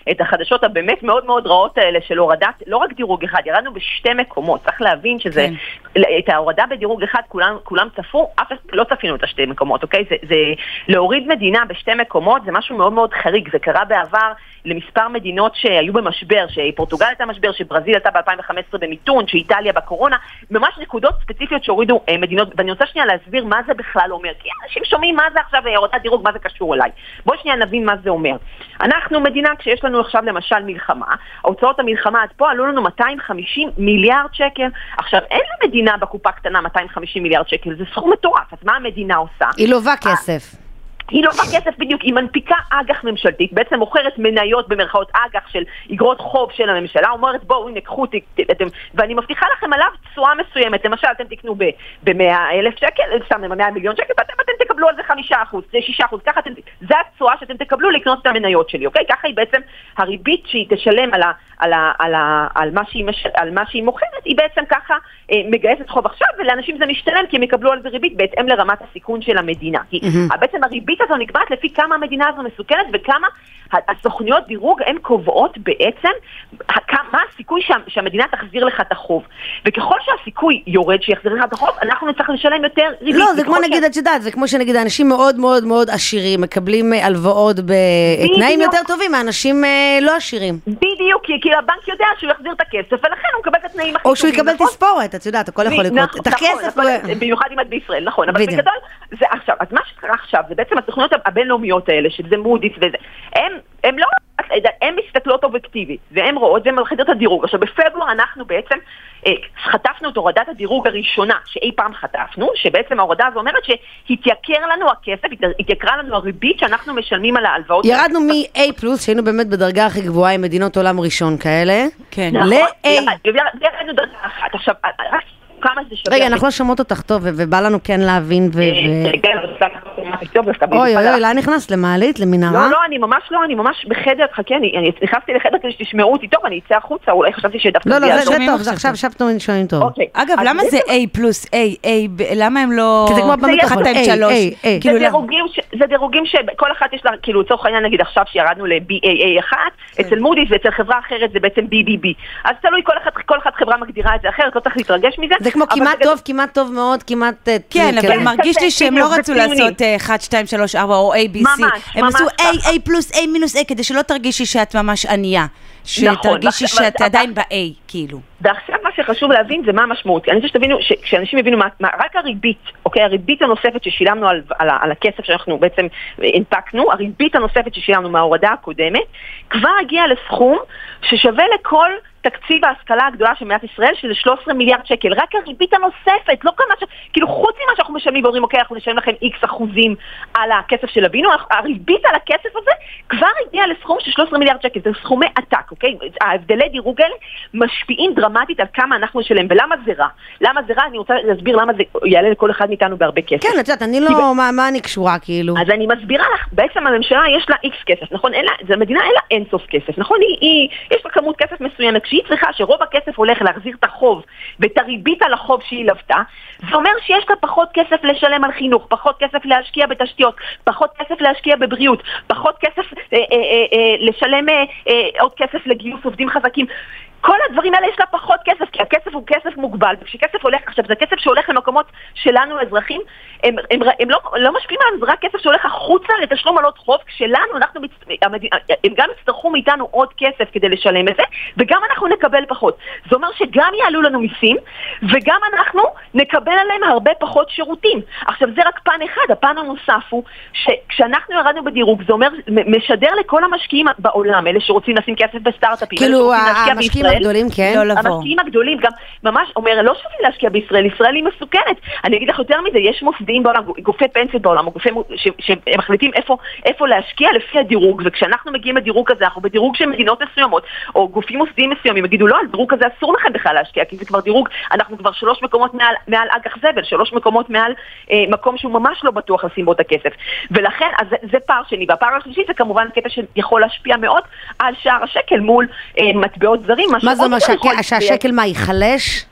את החדשות הבאמת מאוד מאוד רעות האלה של הורדת, לא רק דירוג אחד, ירדנו בשתי מקומות, צריך להבין שזה, את ההורדה בדירוג אחד כולם צפו, לא צפינו את השתי מקומות, אוקיי? זה להוריד מדינה בשתי מקומות, זה משהו מאוד מאוד חריג, זה קרה בעבר למספר מדינות שהיו במשבר, שפורטוגל הייתה משבר, שברזיל הייתה ב-2015 במיתון, שאיטליה בקורונה, ממש נקודות ספציפיות שהורידו מדינות, ואני רוצה שנייה להסביר מה זה בכלל אומר, כי אנשים שומעים מה זה עכשיו, הורדת דירוג, מה זה קשור אליי. בואו שנייה נבין מה זה אומר. אנחנו מדינה, כשיש לנו עכשיו למשל מלחמה, הוצאות המלחמה עד פה עלו לנו 250 מיליארד שקל. עכשיו, אין למדינה בקופה קטנה 250 מיליארד שקל, זה סכום מטורף. אז מה המדינה עושה? היא לובה כסף. היא לא בכסף בדיוק, היא מנפיקה אג"ח ממשלתית, בעצם מוכרת מניות במרכאות אג"ח של אגרות חוב של הממשלה, אומרת בואו הנה קחו, ואני מבטיחה לכם עליו תשואה מסוימת, למשל אתם תקנו ב-100,000 שקל, סתם 100 מיליון שקל, ואתם תקבלו על זה 5%, זה 6%, ככה זה התשואה שאתם תקבלו לקנות את המניות שלי, אוקיי? ככה היא בעצם הריבית שהיא תשלם על מה שהיא מוכרת, היא בעצם ככה מגייסת חוב עכשיו, ולאנשים זה משתלם כי הם יקבלו על זה ריבית בהתאם לרמת הסיכון של המדינה. כי בעצם הריבית הזו נקבעת לפי כמה המדינה הזו מסוכנת וכמה הסוכניות דירוג הן קובעות בעצם מה הסיכוי שהמדינה תחזיר לך את החוב. וככל שהסיכוי יורד שיחזיר לך את החוב, אנחנו נצטרך לשלם יותר ריבית. לא, זה כמו נגיד, את יודעת, זה כמו שנגיד אנשים מאוד מאוד מאוד עשירים מקבלים הלוואות בתנאים יותר טובים מאנשים לא עשירים. בדיוק, כי הבנק יודע שהוא יחזיר את הכסף, ולכן הוא מקבל את התנאים הכי טובים. או שהוא יקבל תספורת, את יודעת, הכל יכול לקרות. את הכסף, במיוחד אם את בישראל, נכון. אבל בגדול, זה עכשיו, אז מה שקרה עכשיו, זה בעצם הסוכנויות הבינלאומיות האלה, שזה מודי'ס וזה, הם לא, הם מסתכלות אובייקטיבית, והם רואות, והם מלחידות את הדירוג. עכשיו, בפברואר אנחנו בעצם חטפנו את הורדת הדירוג הראשונה שאי פעם חטפנו, שבעצם ההורדה הזו אומרת שהתייקר לנו הכסף, התייקרה לנו הריבית שאנחנו משלמים על ההלוואות. ירדנו מ-A+, שהיינו באמת בדרגה הכי גבוהה עם מדינות עולם ראשון כאלה, ל-A. ירדנו דרגה אחת. עכשיו, רגע, אנחנו לא שמות אותך טוב, ובא לנו כן להבין אוי, לאן נכנס? למעלית? למנהרה? לא, אני ממש בחדר, חכה, אני נכנסתי לחדר כדי שתשמעו אותי טוב, אני אצא החוצה, אולי חשבתי שדווקא... לא, זה טוב, זה עכשיו שומעים טוב. אגב, למה זה A פלוס A? למה הם לא... כי זה כמו במיקרופון, זה דירוגים שכל אחת יש לה, כאילו, לצורך העניין, נגיד עכשיו שירדנו ל-BAA1, אצל מודי'ס ואצל חברה אחרת זה בעצם BBB. אז תלוי, כל אחת חברה מגדירה את זה אחרת, לא צריך להתרגש מזה. זה כמו כמעט טוב מאוד, כמעט... כן, אבל מרגיש לי שהם לא רצו לעשות 1, 2, 3, 4 או ABC. הם עשו A פלוס A מינוס A, כדי שלא תרגישי שאת ממש ענייה. שתרגישי שאת עדיין ב-A, כאילו. ועכשיו מה שחשוב להבין זה מה המשמעות. אני חושב שתבינו, כשאנשים יבינו רק הריבית, אוקיי, הריבית הנוספת ששילמנו על הכסף שאנחנו בעצם הנפקנו, הריבית הנוספת ששילמנו מההורדה הקודמת, כבר הגיעה לסכום ששווה לכל תקציב ההשכלה הגדולה של מדינת ישראל, שזה 13 מיליארד שקל. רק הריבית הנוספת, לא כמה כאילו חוץ ממה שאנחנו משלמים ואומרים, אוקיי, אנחנו נשלם לכם X אחוזים על הכסף של הבינו, הריבית על הכסף הזה כבר הגיעה לסכום של 13 מיליארד שקל. זה סכומי עתק, אוקיי? ההבדלי דירוג האלה משפיעים דרמטית על כמה אנחנו נשלם. ולמה זה רע? למה זה רע? אני רוצה להסביר למה זה יעלה לכל אחד מאיתנו בהרבה כסף. כן, את יודעת, אני לא, מה אני קשורה כאילו? אז אני מסבירה לך, בעצם הממשלה יש לה X כסף, נכון? זה מדינה, אין לה אין סוף כסף, נכון? יש לה כמות כסף מסוימת, כשהיא צריכה שרוב הכסף הולך להחזיר את החוב ואת הריבית על החוב שהיא לבתה, זה אומר שיש לה פחות כסף לשלם על חינוך, פחות כסף להשקיע בתשתיות, פחות כסף להשקיע בבריאות, פחות כסף לשלם עוד כסף לגיוס עובדים חזקים. כל הדברים האלה יש לה פחות כסף, כי הכסף הוא כסף מוגבל, וכשכסף הולך, עכשיו זה כסף שהולך למקומות שלנו האזרחים, הם לא משפיעים עלינו, זה רק כסף שהולך החוצה לתשלום על עוד חוב, כשלנו, הם גם יצטרכו מאיתנו עוד כסף כדי לשלם את זה, וגם אנחנו נקבל פחות. זה אומר שגם יעלו לנו מיסים, וגם אנחנו נקבל עליהם הרבה פחות שירותים. עכשיו זה רק פן אחד, הפן הנוסף הוא, שכשאנחנו ירדנו בדירוג, זה אומר, משדר לכל המשקיעים בעולם, אלה שרוצים לשים כסף בסטארט-אפים, כאילו המשקיעים הגדולים, כן? לא לבוא. המשקיעים הגדולים גם ממש אומר, לא שווה להשקיע בישראל, ישראל היא מסוכנת. אני אגיד לך יותר מזה, יש מוסדיים בעולם, גופי פנסיות בעולם, גופים שמחליטים איפה להשקיע לפי הדירוג, וכשאנחנו מגיעים לדירוג הזה, אנחנו בדירוג של מדינות מסוימות, או גופים מוסדיים מסוימים, יגידו, לא, על דירוג הזה אסור לכם בכלל להשקיע, כי זה כבר דירוג, אנחנו כבר 3 מקומות מעל אג"ח זבל, 3 מקומות מעל מקום שהוא ממש לא בטוח לשים בו את הכסף. ולכן, אז זה פער שני. והפער השלישי זה כמובן קטע שיכול להשפיע מאוד על שער השקל מול מטבעות זרים. מה זה אומר, שהשקל מה, ייחלש? כן,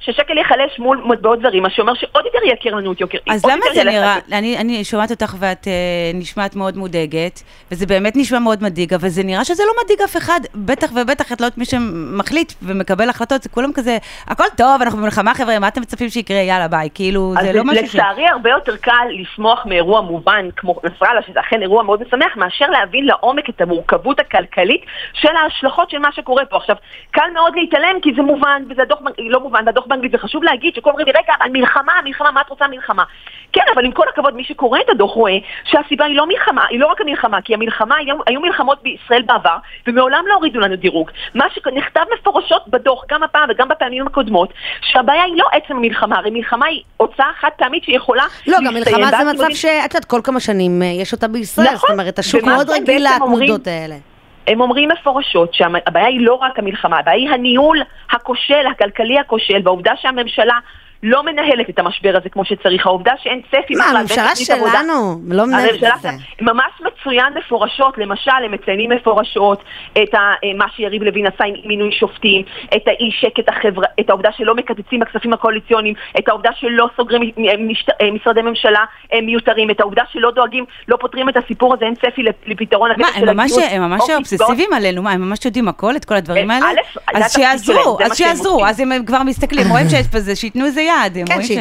ששקל יחלש מול מטבעות זרים, מה שאומר שעוד יותר יכיר לנו את יוקר. אז למה זה נראה, אני שומעת אותך ואת נשמעת מאוד מודאגת, וזה באמת נשמע מאוד מדאיג, אבל זה נראה שזה לא מדאיג אף אחד, בטח ובטח את לא את מי שמחליט ומקבל החלטות, זה כולם כזה, הכל טוב, אנחנו במלחמה חבר'ה, מה אתם מצפים שיקרה, יאללה ביי, כאילו זה לא משהו לצערי הרבה יותר קל לשמוח מאירוע מובן כמו נסראללה, שזה אכן אירוע מאוד משמח, מאשר להבין לעומק את המורכבות הכלכלית של ההשלכות של מה שקורה פה. עכשיו, קל מאוד להתעלם כי זה מובן, וזה דוח, לא מובן, והדוח באנגלית, זה חשוב להגיד שכל אומרים לי, רגע, על מלחמה, מה את רוצה מלחמה? כן, אבל עם כל הכבוד, מי שקורא את הדוח רואה שהסיבה היא לא מלחמה, היא לא רק המלחמה, כי המלחמה, היו מלחמות בישראל בעבר, ומעולם לא הורידו לנו דירוג. מה שנכתב מפורשות בדוח, גם הפעם וגם בפעמים הקודמות, שהבעיה היא לא עצם המלחמה, הרי מלחמה היא הוצאה חד פעמית שיכולה לא, גם מלחמה זה מצב שאת יודעת, כל כמה שנים יש אותה בישראל, זאת אומרת, השוק מאוד רגיל לתנודות האלה. הם אומרים מפורשות שהבעיה היא לא רק המלחמה, הבעיה היא הניהול הכושל, הכלכלי הכושל, והעובדה שהממשלה לא מנהלת את המשבר הזה כמו שצריך, העובדה שאין צפי. מה, הממשלה שלנו לא מנהלת את זה. ממש מצוין מפורשות, למשל, הם מציינים מפורשות את מה שיריב לוין עשה עם מינוי שופטים, את האי שקט החברה, את העובדה שלא מקצצים הכספים הקואליציוניים, את העובדה שלא סוגרים משרדי ממשלה מיותרים, את העובדה שלא דואגים, לא פותרים את הסיפור הזה, אין צפי לפתרון. מה, הם ממש אובססיביים עלינו, מה, הם ממש יודעים הכל, את כל הדברים האלה? אז שיעזרו, אז הם כבר מסתכלים, רואים שיש בזה, שיתנו איזה יד,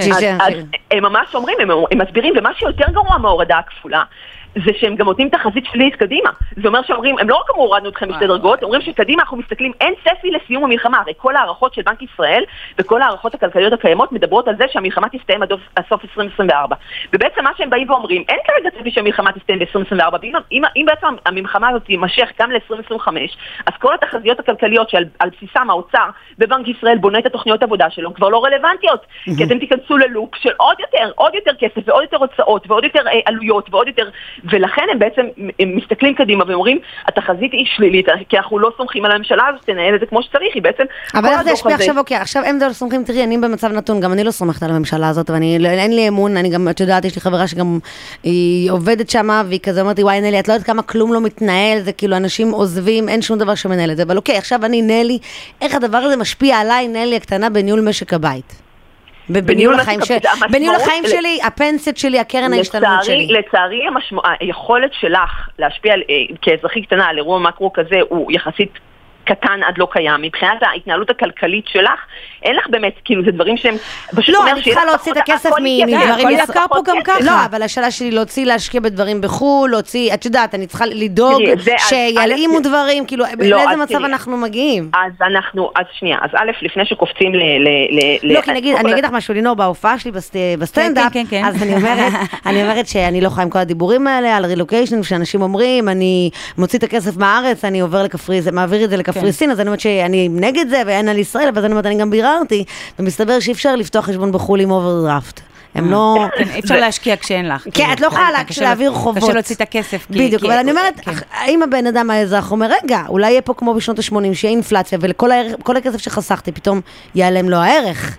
הם ממש אומרים, הם מסבירים, ומה שיותר גרוע מההורדה הכפולה, זה שהם גם נותנים תחזית שלילית קדימה. זה אומר שאומרים, הם לא רק הורדנו אתכם בשתי דרגות, אומרים שקדימה אנחנו מסתכלים, אין צפי לסיום המלחמה. הרי כל הערכות של בנק ישראל וכל הערכות הכלכליות הקיימות מדברות על זה שהמלחמה תסתיים עד סוף 2024. ובעצם מה שהם באים ואומרים, אין כרגע צפי שהמלחמה תסתיים ב-2024, אם בעצם המלחמה הזאת תימשך גם ל-2025, אז כל התחזיות הכלכליות שעל בסיסם האוצר בבנק ישראל בונה את התוכניות עבודה שלו, כבר לא רלוונטיות, כי אתם תיכנסו ללופ של עוד יותר כסף ועוד יותר הוצאות ועוד יותר עלויות ועוד יותר, ולכן הם בעצם מסתכלים קדימה ואומרים, התחזית היא שלילית, כי אנחנו לא סומכים על הממשלה הזאת, תנהל את זה כמו שצריך, היא בעצם... אבל איך זה ישפיע עכשיו, אוקיי, עכשיו הם לא סומכים, תראי, אני במצב נתון, גם אני לא סומכת על הממשלה הזאת, ואין לי אמון, אני גם, את יודעת, יש לי חברה שגם היא עובדת שמה, והיא כזה אומרת לי, וואי, נלי, את לא יודעת כמה כלום לא מתנהל, זה כאילו אנשים עוזבים, אין שום דבר שמנהל את זה, אבל אוקיי, עכשיו אני, נלי, איך הדבר הזה משפיע עליי, נלי הקטנה, בניהול משק הבית? בניהול החיים שלי, הפנסית שלי, הקרן ההשתלמות שלי. לצערי, היכולת שלך להשפיע כאזרחית קטנה על אירוע מקרו כזה הוא יחסית קטן עד לא קיים. מבחינת ההתנהלות הכלכלית שלך, אין לך באמת, כאילו, זה דברים שהם... לא, אני צריכה להוציא את הכסף מדברים... הכל יקר פה גם ככה. לא, אבל השאלה שלי להוציא, להשקיע בדברים בחול, להוציא, את יודעת, אני צריכה לדאוג שילאימו דברים, כאילו, לאיזה מצב אנחנו מגיעים? אז שנייה, אז א', לפני שקופצים לא, כי אני אגיד לך משהו, לינור, בהופעה שלי בסטנדאפ, אז אני אומרת שאני לא חיים כל הדיבורים האלה, על רילוקיישן, שאנשים אומרים, אני מוציא את הכסף מהארץ, אני עובר לקפריסין, מעביר את זה לקפריסין, אז אני אומרת שאני נגד זה, ואין על ישראל, אבל אני אומרת, אני גם ביררתי, ומסתבר שאי אפשר לפתוח חשבון בחול עם אוברדרפט. הם לא... אי אפשר להשקיע כשאין לך. כן, את לא יכולה להעביר חובות. קשה להוציא את הכסף. בדיוק, אבל אני אומרת, האם הבן אדם האזרח אומר, רגע, אולי יהיה פה כמו בשנות ה-80, שיהיה אינפלציה, ולכל הכסף שחסכתי, פתאום ייעלם לו הערך.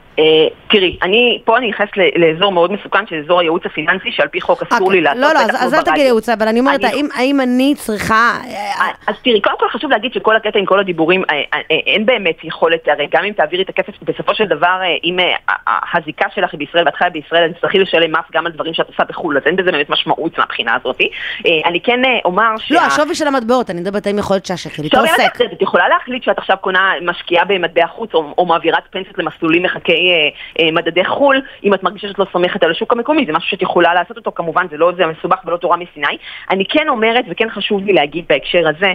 תראי, פה אני נכנס לאזור מאוד מסוכן, של אזור הייעוץ הפיננסי, שעל פי חוק אסור לי לעשות. לא, אז אל תגיד ייעוץ, אבל אני אומרת, האם אני צריכה... אז תראי, קודם כל חשוב להגיד שכל הקטע עם כל הדיבורים, אין באמת יכולת, הרי גם אם תעבירי את הכסף, בסופו של דבר, אם הזיקה שלך בישראל, ואת חיה בישראל, אני צריכה לשלם מס גם על דברים שאת עושה בחו"ל, אז אין בזה באמת משמעות מהבחינה הזאת. אני כן אומר ש... לא, השווי של המטבעות, אני מדברת אם יכול להיות שהשקל יתעסק. את יכולה להחליט שאת עכשיו קונה משקיעה במטבע חוץ או מעבירת פנסיות למסלולים מחכי מדדי חול, אם את מרגישה שאת לא סומכת על השוק המקומי, זה משהו שאת יכולה לעשות אותו, כמובן זה לא זה מסובך ולא תורה מסיני. אני כן אומרת וכן חשוב לי להגיד בהקשר הזה,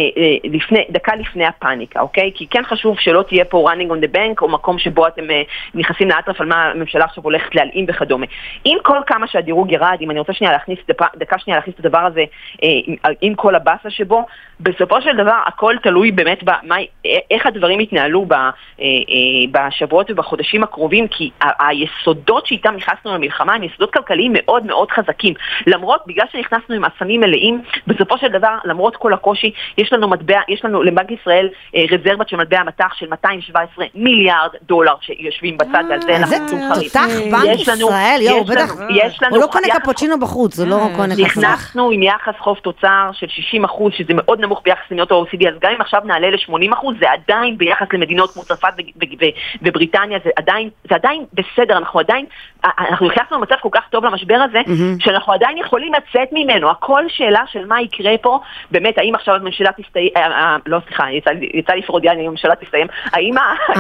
דקה לפני הפאניקה, אוקיי? כי כן חשוב שלא תהיה פה running on the bank, או מקום שבו אתם נכנסים לאטרף על מה הממשלה עכשיו הולכת להלאים וכדומה. עם כל כמה שהדירוג ירד, אם אני רוצה דקה שנייה להכניס את הדבר הזה, עם כל הבאסה שבו, בסופו של דבר הכל תלוי באמת איך הדברים התנהלו בשבועות ובחודשים בחודשים הקרובים, כי היסודות שאיתם נכנסנו למלחמה הם יסודות כלכליים מאוד מאוד חזקים. למרות, בגלל שנכנסנו עם אסמים מלאים, בסופו של דבר, למרות כל הקושי, יש לנו לבנק ישראל רזרבת של מטבע מטח של 217 מיליארד דולר שיושבים בצד, על זה אנחנו חריף. תותח בנק ישראל, יואו, בטח, הוא לא קונה קפוצ'ינו בחוץ, הוא לא קונה כסף. נכנסנו עם יחס חוב תוצר של 60%, שזה מאוד נמוך ביחס למדינות ה-OECD, אז גם אם עכשיו נעלה ל-80%, זה עדיין ביחס למדינות כמו צרפת ובריטניה, זה עדיין בסדר, אנחנו נכנסנו למצב כל כך טוב למשבר הזה, שאנחנו עדיין יכולים לצאת ממנו. הכל שאלה של מה יקרה פה, באמת, האם עכשיו הממשלה תסתיים, לא סליחה, יצא לי פרודיאני, הממשלה תסתיים, האם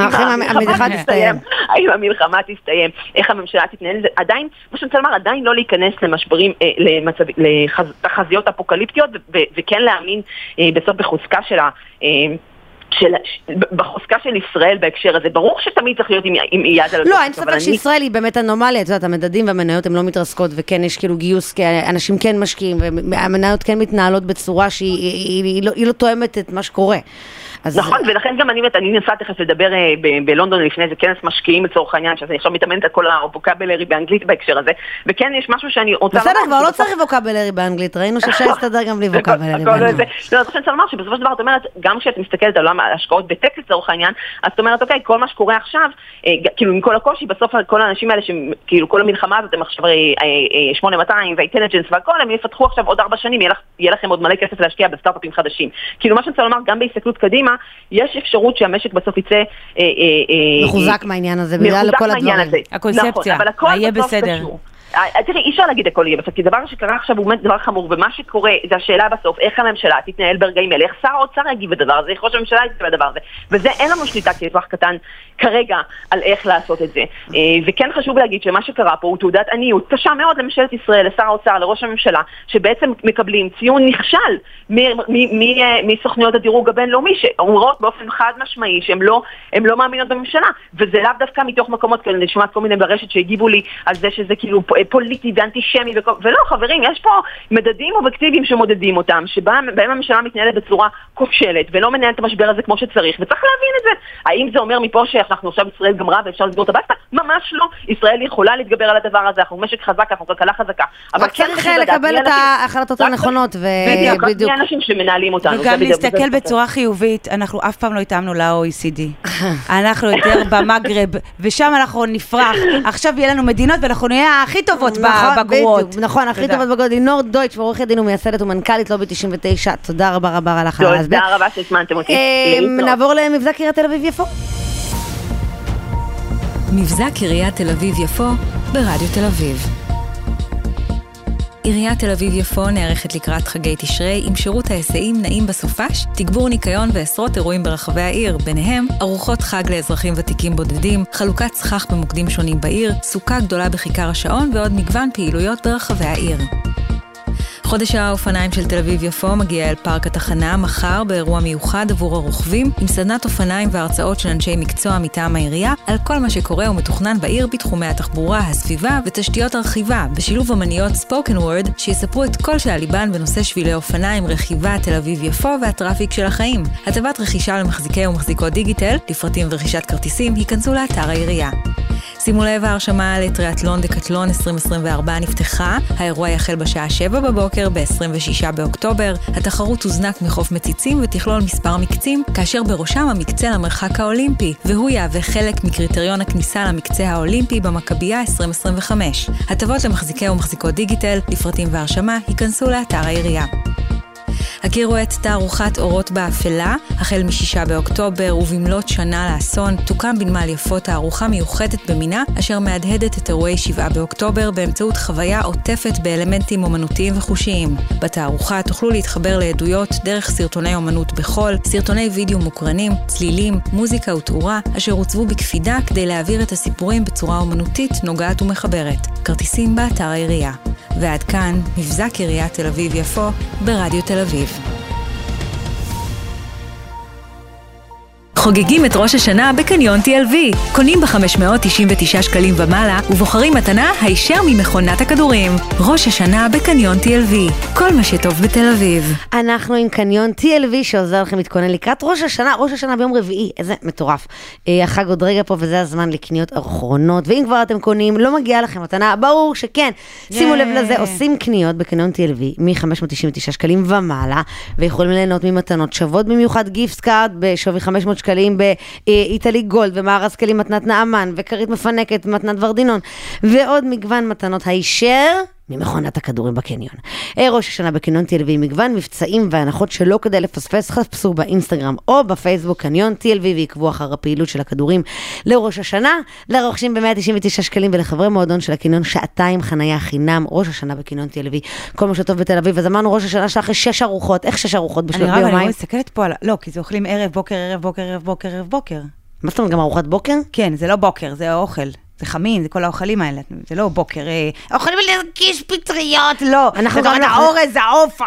המלחמה תסתיים, איך הממשלה תתנהל, עדיין, מה שאני רוצה לומר, עדיין לא להיכנס למשברים, לתחזיות אפוקליפטיות, וכן להאמין בסוף בחוזקה בחוזקה של ישראל בהקשר הזה. ברור שתמיד צריך להיות עם יד על הדופק. לא, אין ספק שישראל היא באמת אנומליה, את יודעת, המדדים והמניות הן לא מתרסקות, וכן יש כאילו גיוס, כי אנשים כן משקיעים, והמניות כן מתנהלות בצורה שהיא לא תואמת את מה שקורה. נכון, ולכן גם אני נסע תכף לדבר בלונדון לפני איזה כנס משקיעים לצורך העניין, שאני עכשיו מתאמנת על כל הווקבלרי באנגלית בהקשר הזה, וכן יש משהו שאני רוצה... בסדר, כבר לא צריך ווקבלרי באנגלית, ראינו שאפשר להסתדר גם בלי ווקבלרי באנגלית. לא, אני רוצה לומר שבסופו של דבר, את אומרת, גם כשאת מסתכלת על ההשקעות בטק לצורך העניין, אז את אומרת, אוקיי, כל מה שקורה עכשיו, כאילו עם כל הקושי, בסוף כל האנשים האלה, כאילו כל המלחמה הזאת, הם עכשיו 8200 והאינטליג'נס והכל, הם יפתחו עכשיו עוד 4 שנים, יהיה לכם עוד מלא כסף להשקיע בסטארט-אפים חדשים. כאילו מה שאני רוצה לומר, גם בהסתכלות קדימה, יש אפשרות שהמשק בסוף יצא מחוזק מהעניין הזה, בגלל כל הדברים. הקונספציה, יהיה בסדר. תראי, אי אפשר להגיד הכל יהיה בסוף, כי דבר שקרה עכשיו הוא באמת דבר חמור, ומה שקורה זה השאלה בסוף, איך הממשלה תתנהל ברגעים אלה, איך שר האוצר יגיב בדבר הזה, איך ראש הממשלה יגיב בדבר הזה, וזה אין לנו שליטה כאזרח קטן כרגע על איך לעשות את זה. וכן חשוב להגיד שמה שקרה פה הוא תעודת עניות קשה מאוד לממשלת ישראל, לשר האוצר, לראש הממשלה, שבעצם מקבלים ציון נכשל מסוכנויות הדירוג הבינלאומי, שאומרות באופן חד משמעי שהם לא מאמינות בממשלה, וזה לאו דווקא מתוך מקומות כאלה, נשמעת כל מיני ברשת שהגיבו לי על זה שזה כאילו פוליטי ואנטישמי, ולא, חברים, יש פה מדדים אובייקטיביים שמודדים אותם, שבהם הממשלה מתנהלת בצורה כושלת, ולא מנהלת את המשבר הזה כמו שצריך, וצריך להבין את זה. האם זה אומר מפה שאנחנו עכשיו ישראל גמרה ואפשר לסגור את הבסטה? ממש לא. ישראל יכולה להתגבר על הדבר הזה, אנחנו משק חזק, אנחנו כלכלה חזקה. רק צריך לקבל את ההחלטות הנכונות, ובדיוק. אנשים שמנהלים אותנו. וגם להסתכל בצורה חיובית, אנחנו אף פעם לא התאמנו ל-OECD. אנחנו יותר במגרב, ושם אנחנו נפרח. עכשיו יהיה לנו מדינות, ואנחנו נהיה הכי טובות בגרועות. נכון, הכי טובות בגרועות. לינור דויטש, ועורכת דין ומייסדת ומנכ"לית לובי 99. תודה רבה רבה לך. תודה רבה שהזמנתם אותי. נעבור למבזק עיריית תל אביב יפו. מבזק עיריית תל אביב יפו ברדיו תל אביב. עיריית תל אביב יפו נערכת לקראת חגי תשרי עם שירות ההיסעים נעים בסופש, תגבור ניקיון ועשרות אירועים ברחבי העיר, ביניהם ארוחות חג לאזרחים ותיקים בודדים, חלוקת סכך במוקדים שונים בעיר, סוכה גדולה בכיכר השעון ועוד מגוון פעילויות ברחבי העיר. חודש האופניים של תל אביב יפו מגיע אל פארק התחנה מחר באירוע מיוחד עבור הרוכבים עם סדנת אופניים והרצאות של אנשי מקצוע מטעם העירייה על כל מה שקורה ומתוכנן בעיר בתחומי התחבורה, הסביבה ותשתיות הרכיבה, בשילוב אמניות ספוקן וורד שיספרו את כל שעליבן בנושא שבילי אופניים, רכיבה, תל אביב יפו והטראפיק של החיים. הטבת רכישה למחזיקי ומחזיקות דיגיטל, לפרטים ורכישת כרטיסים, היכנסו לאתר העירייה. שימו לב, ההרשמה לטריאטלון דקטלון 2024 נפתחה. האירוע יחל בשעה 7 בבוקר ב-26 באוקטובר. התחרות תוזנק מחוף מציצים ותכלול מספר מקצים, כאשר בראשם המקצה למרחק האולימפי, והוא יהווה חלק מקריטריון הכניסה למקצה האולימפי במכבייה 2025. הטבות למחזיקי ומחזיקות דיגיטל, לפרטים והרשמה, היכנסו לאתר העירייה. הכירו את תערוכת אורות באפלה, החל מ6 באוקטובר ובמלאת שנה לאסון, תוקם בנמל יפו תערוכה מיוחדת במינה, אשר מהדהדת את אירועי 7 באוקטובר באמצעות חוויה עוטפת באלמנטים אומנותיים וחושיים. בתערוכה תוכלו להתחבר לעדויות דרך סרטוני אומנות בחול, סרטוני וידאו מוקרנים, צלילים, מוזיקה ותאורה, אשר הוצבו בקפידה כדי להעביר את הסיפורים בצורה אומנותית, נוגעת ומחברת. כרטיסים באתר העירייה. ועד כאן, מבזק עיריית תל אביב יפו ברדיו תל אביב. חוגגים את ראש השנה בקניון TLV. קונים ב-599 שקלים ומעלה ובוחרים מתנה הישר ממכונת הכדורים. ראש השנה בקניון TLV. כל מה שטוב בתל אביב. אנחנו עם קניון TLV שעוזר לכם להתכונן לקראת ראש השנה. ראש השנה ביום רביעי, איזה מטורף. החג עוד רגע פה וזה הזמן לקניות אחרונות. ואם כבר אתם קונים, לא מגיעה לכם מתנה, ברור שכן. שימו לב לזה, עושים קניות בקניון TLV מ-599 שקלים ומעלה, ויכולים ליהנות ממתנות שוות, במיוחד גיפט קארד בשווי 500 שקלים באיטלי גולד, ומארז כלים מתנת נעמן, וכרית מפנקת, מתנת ורדינון, ועוד מגוון מתנות הישר ממכונת הכדורים בקניון. ראש השנה בקניון TLV, מגוון מבצעים והנחות שלא כדי לפספס, חפשו באינסטגרם או בפייסבוק קניון TLV ויקבו אחר הפעילות של הכדורים לראש השנה, לרוכשים ב-199 שקלים ולחברי מועדון של הקניון שעתיים חנייה חינם. ראש השנה בקניון TLV, כל מה שטוב בתל אביב. אז אמרנו ראש השנה שאחרי 6 ארוחות, איך 6 ארוחות בשלב ביומיים? אני מסתכלת פה על... לא, כי זה אוכלים ערב, בוקר, ערב, בוקר, ערב, בוקר, ערב, בוקר. מה זאת אומרת, גם ארוחת בוקר? כן, זה לא בוקר, זה האוכל. זה חמין, זה כל האוכלים האלה, זה לא בוקר, אוכלים להרגיש פטריות, לא. אנחנו גם האורז, העוף,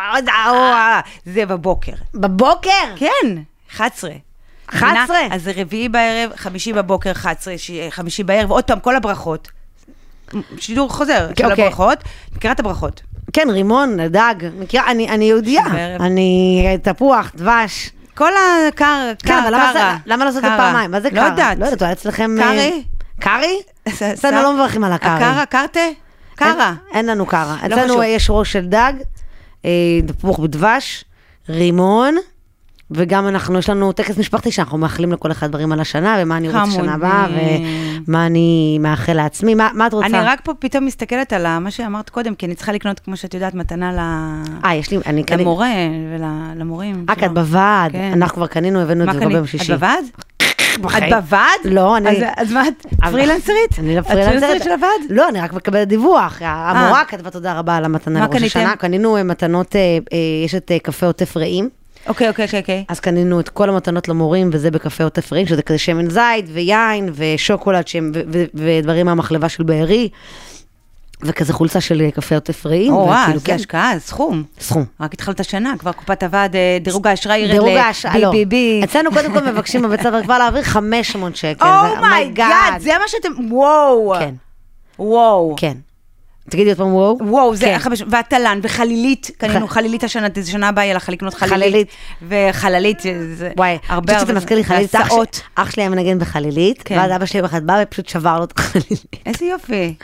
זה בבוקר. בבוקר? כן, 11. 11? אז זה רביעי בערב, חמישי בבוקר, 11, חמישי בערב, ועוד פעם, כל הברכות. שידור חוזר של הברכות, מכירה את הברכות. כן, רימון, דג, מכירה, אני יהודיה, אני תפוח, דבש. כל הקר, למה לא לעשות את זה פעמיים? מה זה קר? לא יודעת. לא יודעת, אצלכם... קרי? קרי? אצלנו לא מברכים על הקרי. הקרה, קרתה? קרה. אין לנו קרה. אצלנו יש ראש של דג, תפוח בדבש, רימון, וגם יש לנו טקס משפחתי שאנחנו מאחלים לכל אחד דברים על השנה, ומה אני רוצה שנה הבאה, ומה אני מאחל לעצמי. מה את רוצה? אני רק פה פתאום מסתכלת על מה שאמרת קודם, כי אני צריכה לקנות, כמו שאת יודעת, מתנה למורה ולמורים. את בוועד. אנחנו כבר קנינו, הבאנו את זה ביום שישי. את בוועד? את בוועד? לא, אז מה את? פרילנסרית? אני לא פרילנסרית של הוועד? לא, אני רק מקבלת דיווח. המורה כתבה תודה רבה על המתנה לראש השנה. קנינו מתנות, יש את קפה עוטף רעים. אוקיי. אז קנינו את כל המתנות למורים, וזה בקפה עוטף רעים, שזה כזה שמן זית ויין ושוקולד ודברים מהמחלבה של בארי. וכזה חולצה של קפה עוטף רעים. זה השקעה, סכום. רק התחלת השנה, כבר קופת הוועד, דירוג האשראי ירד ל-BBB. אצלנו קודם כל מבקשים בבית ספר כבר להעביר 500 שקל. אומייגאד, זה מה שאתם, וואו. כן. וואו. כן. תגידי עוד פעם וואו. וואו, זה והטלן, וחלילית, קנינו חלילית השנה, זה שנה הבאה יהיה לך לקנות חלילית. וחללית, זה הרבה הרבה. זה מזכיר לי חלילית, אח שלי היה מנגן בחלילית, ואז אבא שלי בחד בא ופשוט שבר לו את החלילית. איזה יופי.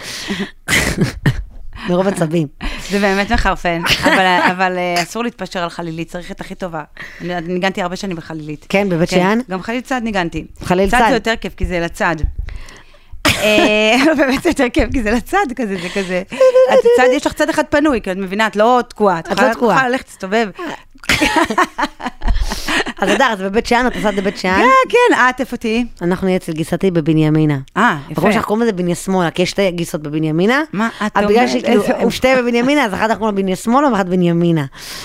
מרוב עצבים. זה באמת מחרפן, אבל אסור להתפשר על חלילית, צריך את הכי טובה. ניגנתי הרבה שנים בחלילית. כן, בבית שאן? גם חלילית צד ניגנתי. חליל צד. צד זה יותר כיף, כי זה לצד. באמת זה יותר כיף, כי זה לצד כזה, זה כזה. יש לך צד אחד פנוי, כי את מבינה, את לא תקועה. את יכולה ללכת, תסתובב. אז אתה אז בבית שאן, את עושה בבית שאן? כן, את איפה תהי? אנחנו נהיה אצל גיסתי בבנימינה. יפה. כמו שאנחנו קוראים לזה בניה שמאלה, כי יש 2 גיסות בבנימינה. מה את אומרת? בגלל שכאילו, הם 2 בבנימינה, אז אחת אנחנו קוראים בניה שמאלה, ואחת בנימינה.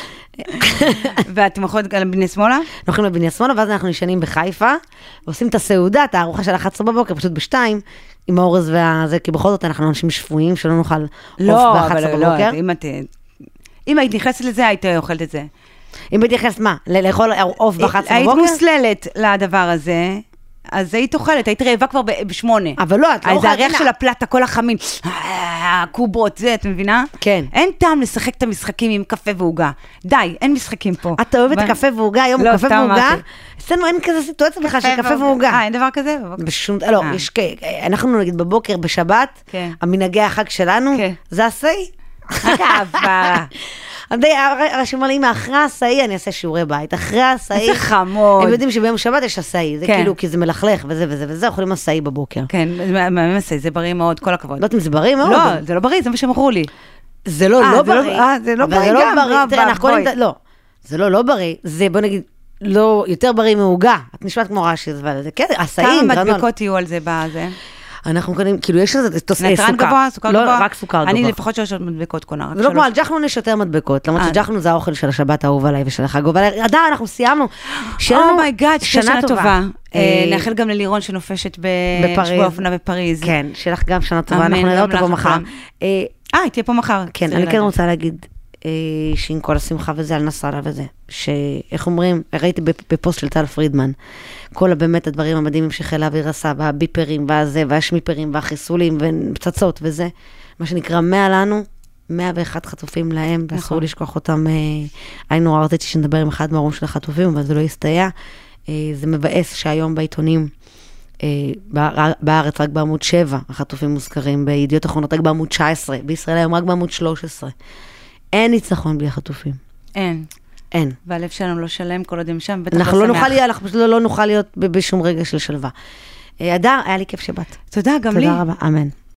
ואתם אוכלות על בני שמאלה? אנחנו הולכים לבני שמאלה, ואז אנחנו נשנים בחיפה, ועושים את הסעודה, את הארוחה של 11 בבוקר, פשוט ב2, עם האורז והזה, כי בכל זאת אנחנו אנשים שפויים, שלא נאכל עוף ב-11 בבוקר. אם היית נכנסת לזה, היית אוכלת את זה. אם היית נכנסת מה? לאכול עוף ב-11 בבוקר? היית מוסללת לדבר הזה. אז היית אוכלת, היית רעבה כבר ב8. אבל לא, את לא אוכלת. זה הריח של הפלטה, כל החמין, קובות, זה, את מבינה? כן. אין טעם לשחק את המשחקים עם קפה והוגה. די, אין משחקים פה. את אוהבת קפה והוגה, היום קפה והוגה? אצלנו אין כזה סיטואציה בכלל של קפה והוגה. אין דבר כזה? לא, יש, אנחנו נגיד בבוקר, בשבת, המנהגי החג שלנו, זה הסעי. אהבה. אנשים אומרים, אחרי הסעי אני אעשה שיעורי בית, אחרי הסעי, איזה חמוד. הם יודעים שביום שבת יש הסעי, זה כאילו, כי זה מלכלך וזה וזה וזה, אוכלים הסעי בבוקר. כן, מה הסעי, זה בריא מאוד, כל הכבוד. לא יודעים, זה בריא מאוד. לא, זה לא בריא, זה מה שמכרו לי. זה לא בריא. זה לא בריא גם, לא, זה לא בריא, זה בוא נגיד, לא, יותר בריא מהוגה, את נשמעת כמו רש"י, זה כן, הסעים. כמה מדבקות יהיו על זה בזה? אנחנו קונים, כאילו יש לזה נתרן גבוה, סוכר גבוה? לא, רק סוכר גבוה. אני לפחות 3 מדבקות קונה. זה לא כמו, על ג'חנון יש יותר מדבקות, למרות שג'חנון זה האוכל של השבת האהוב עליי ושל החג האהוב עליי. עדיין, אנחנו סיימנו. אומייגאד, שנה טובה. נאחל גם ללירון שנופשת בשבוע האופנה בפריז. כן, שלך גם שנה טובה, אנחנו נראה אותה פה מחר. תהיה פה מחר. כן, אני כן רוצה להגיד, שעם כל השמחה וזה על נסראללה וזה, שאיך אומרים, ראיתי בפוסט של טל פרידמן, כל באמת הדברים המדהימים שחיל האוויר עשה, והביפרים והזה, והשמיפרים והחיסולים ופצצות וזה, מה שנקרא 100 לנו, 101 חטופים להם, ואסור לשכוח אותם, היינו רציתי שנדבר עם אחד מההורים של החטופים, אבל זה לא יסתייע, זה מבאס שהיום בעיתונים, בארץ רק בעמוד 7, החטופים מוזכרים, בידיעות אחרונות רק בעמוד 19, בישראל היום רק בעמוד 13. אין ניצחון בלי החטופים. אין. והלב שלנו לא שלם כל עוד הם שם, אנחנו פשוט לא נוכל להיות בשום רגע של שלווה. אדר, היה לי כיף שבאת. תודה, גם לי. תודה רבה, אמן.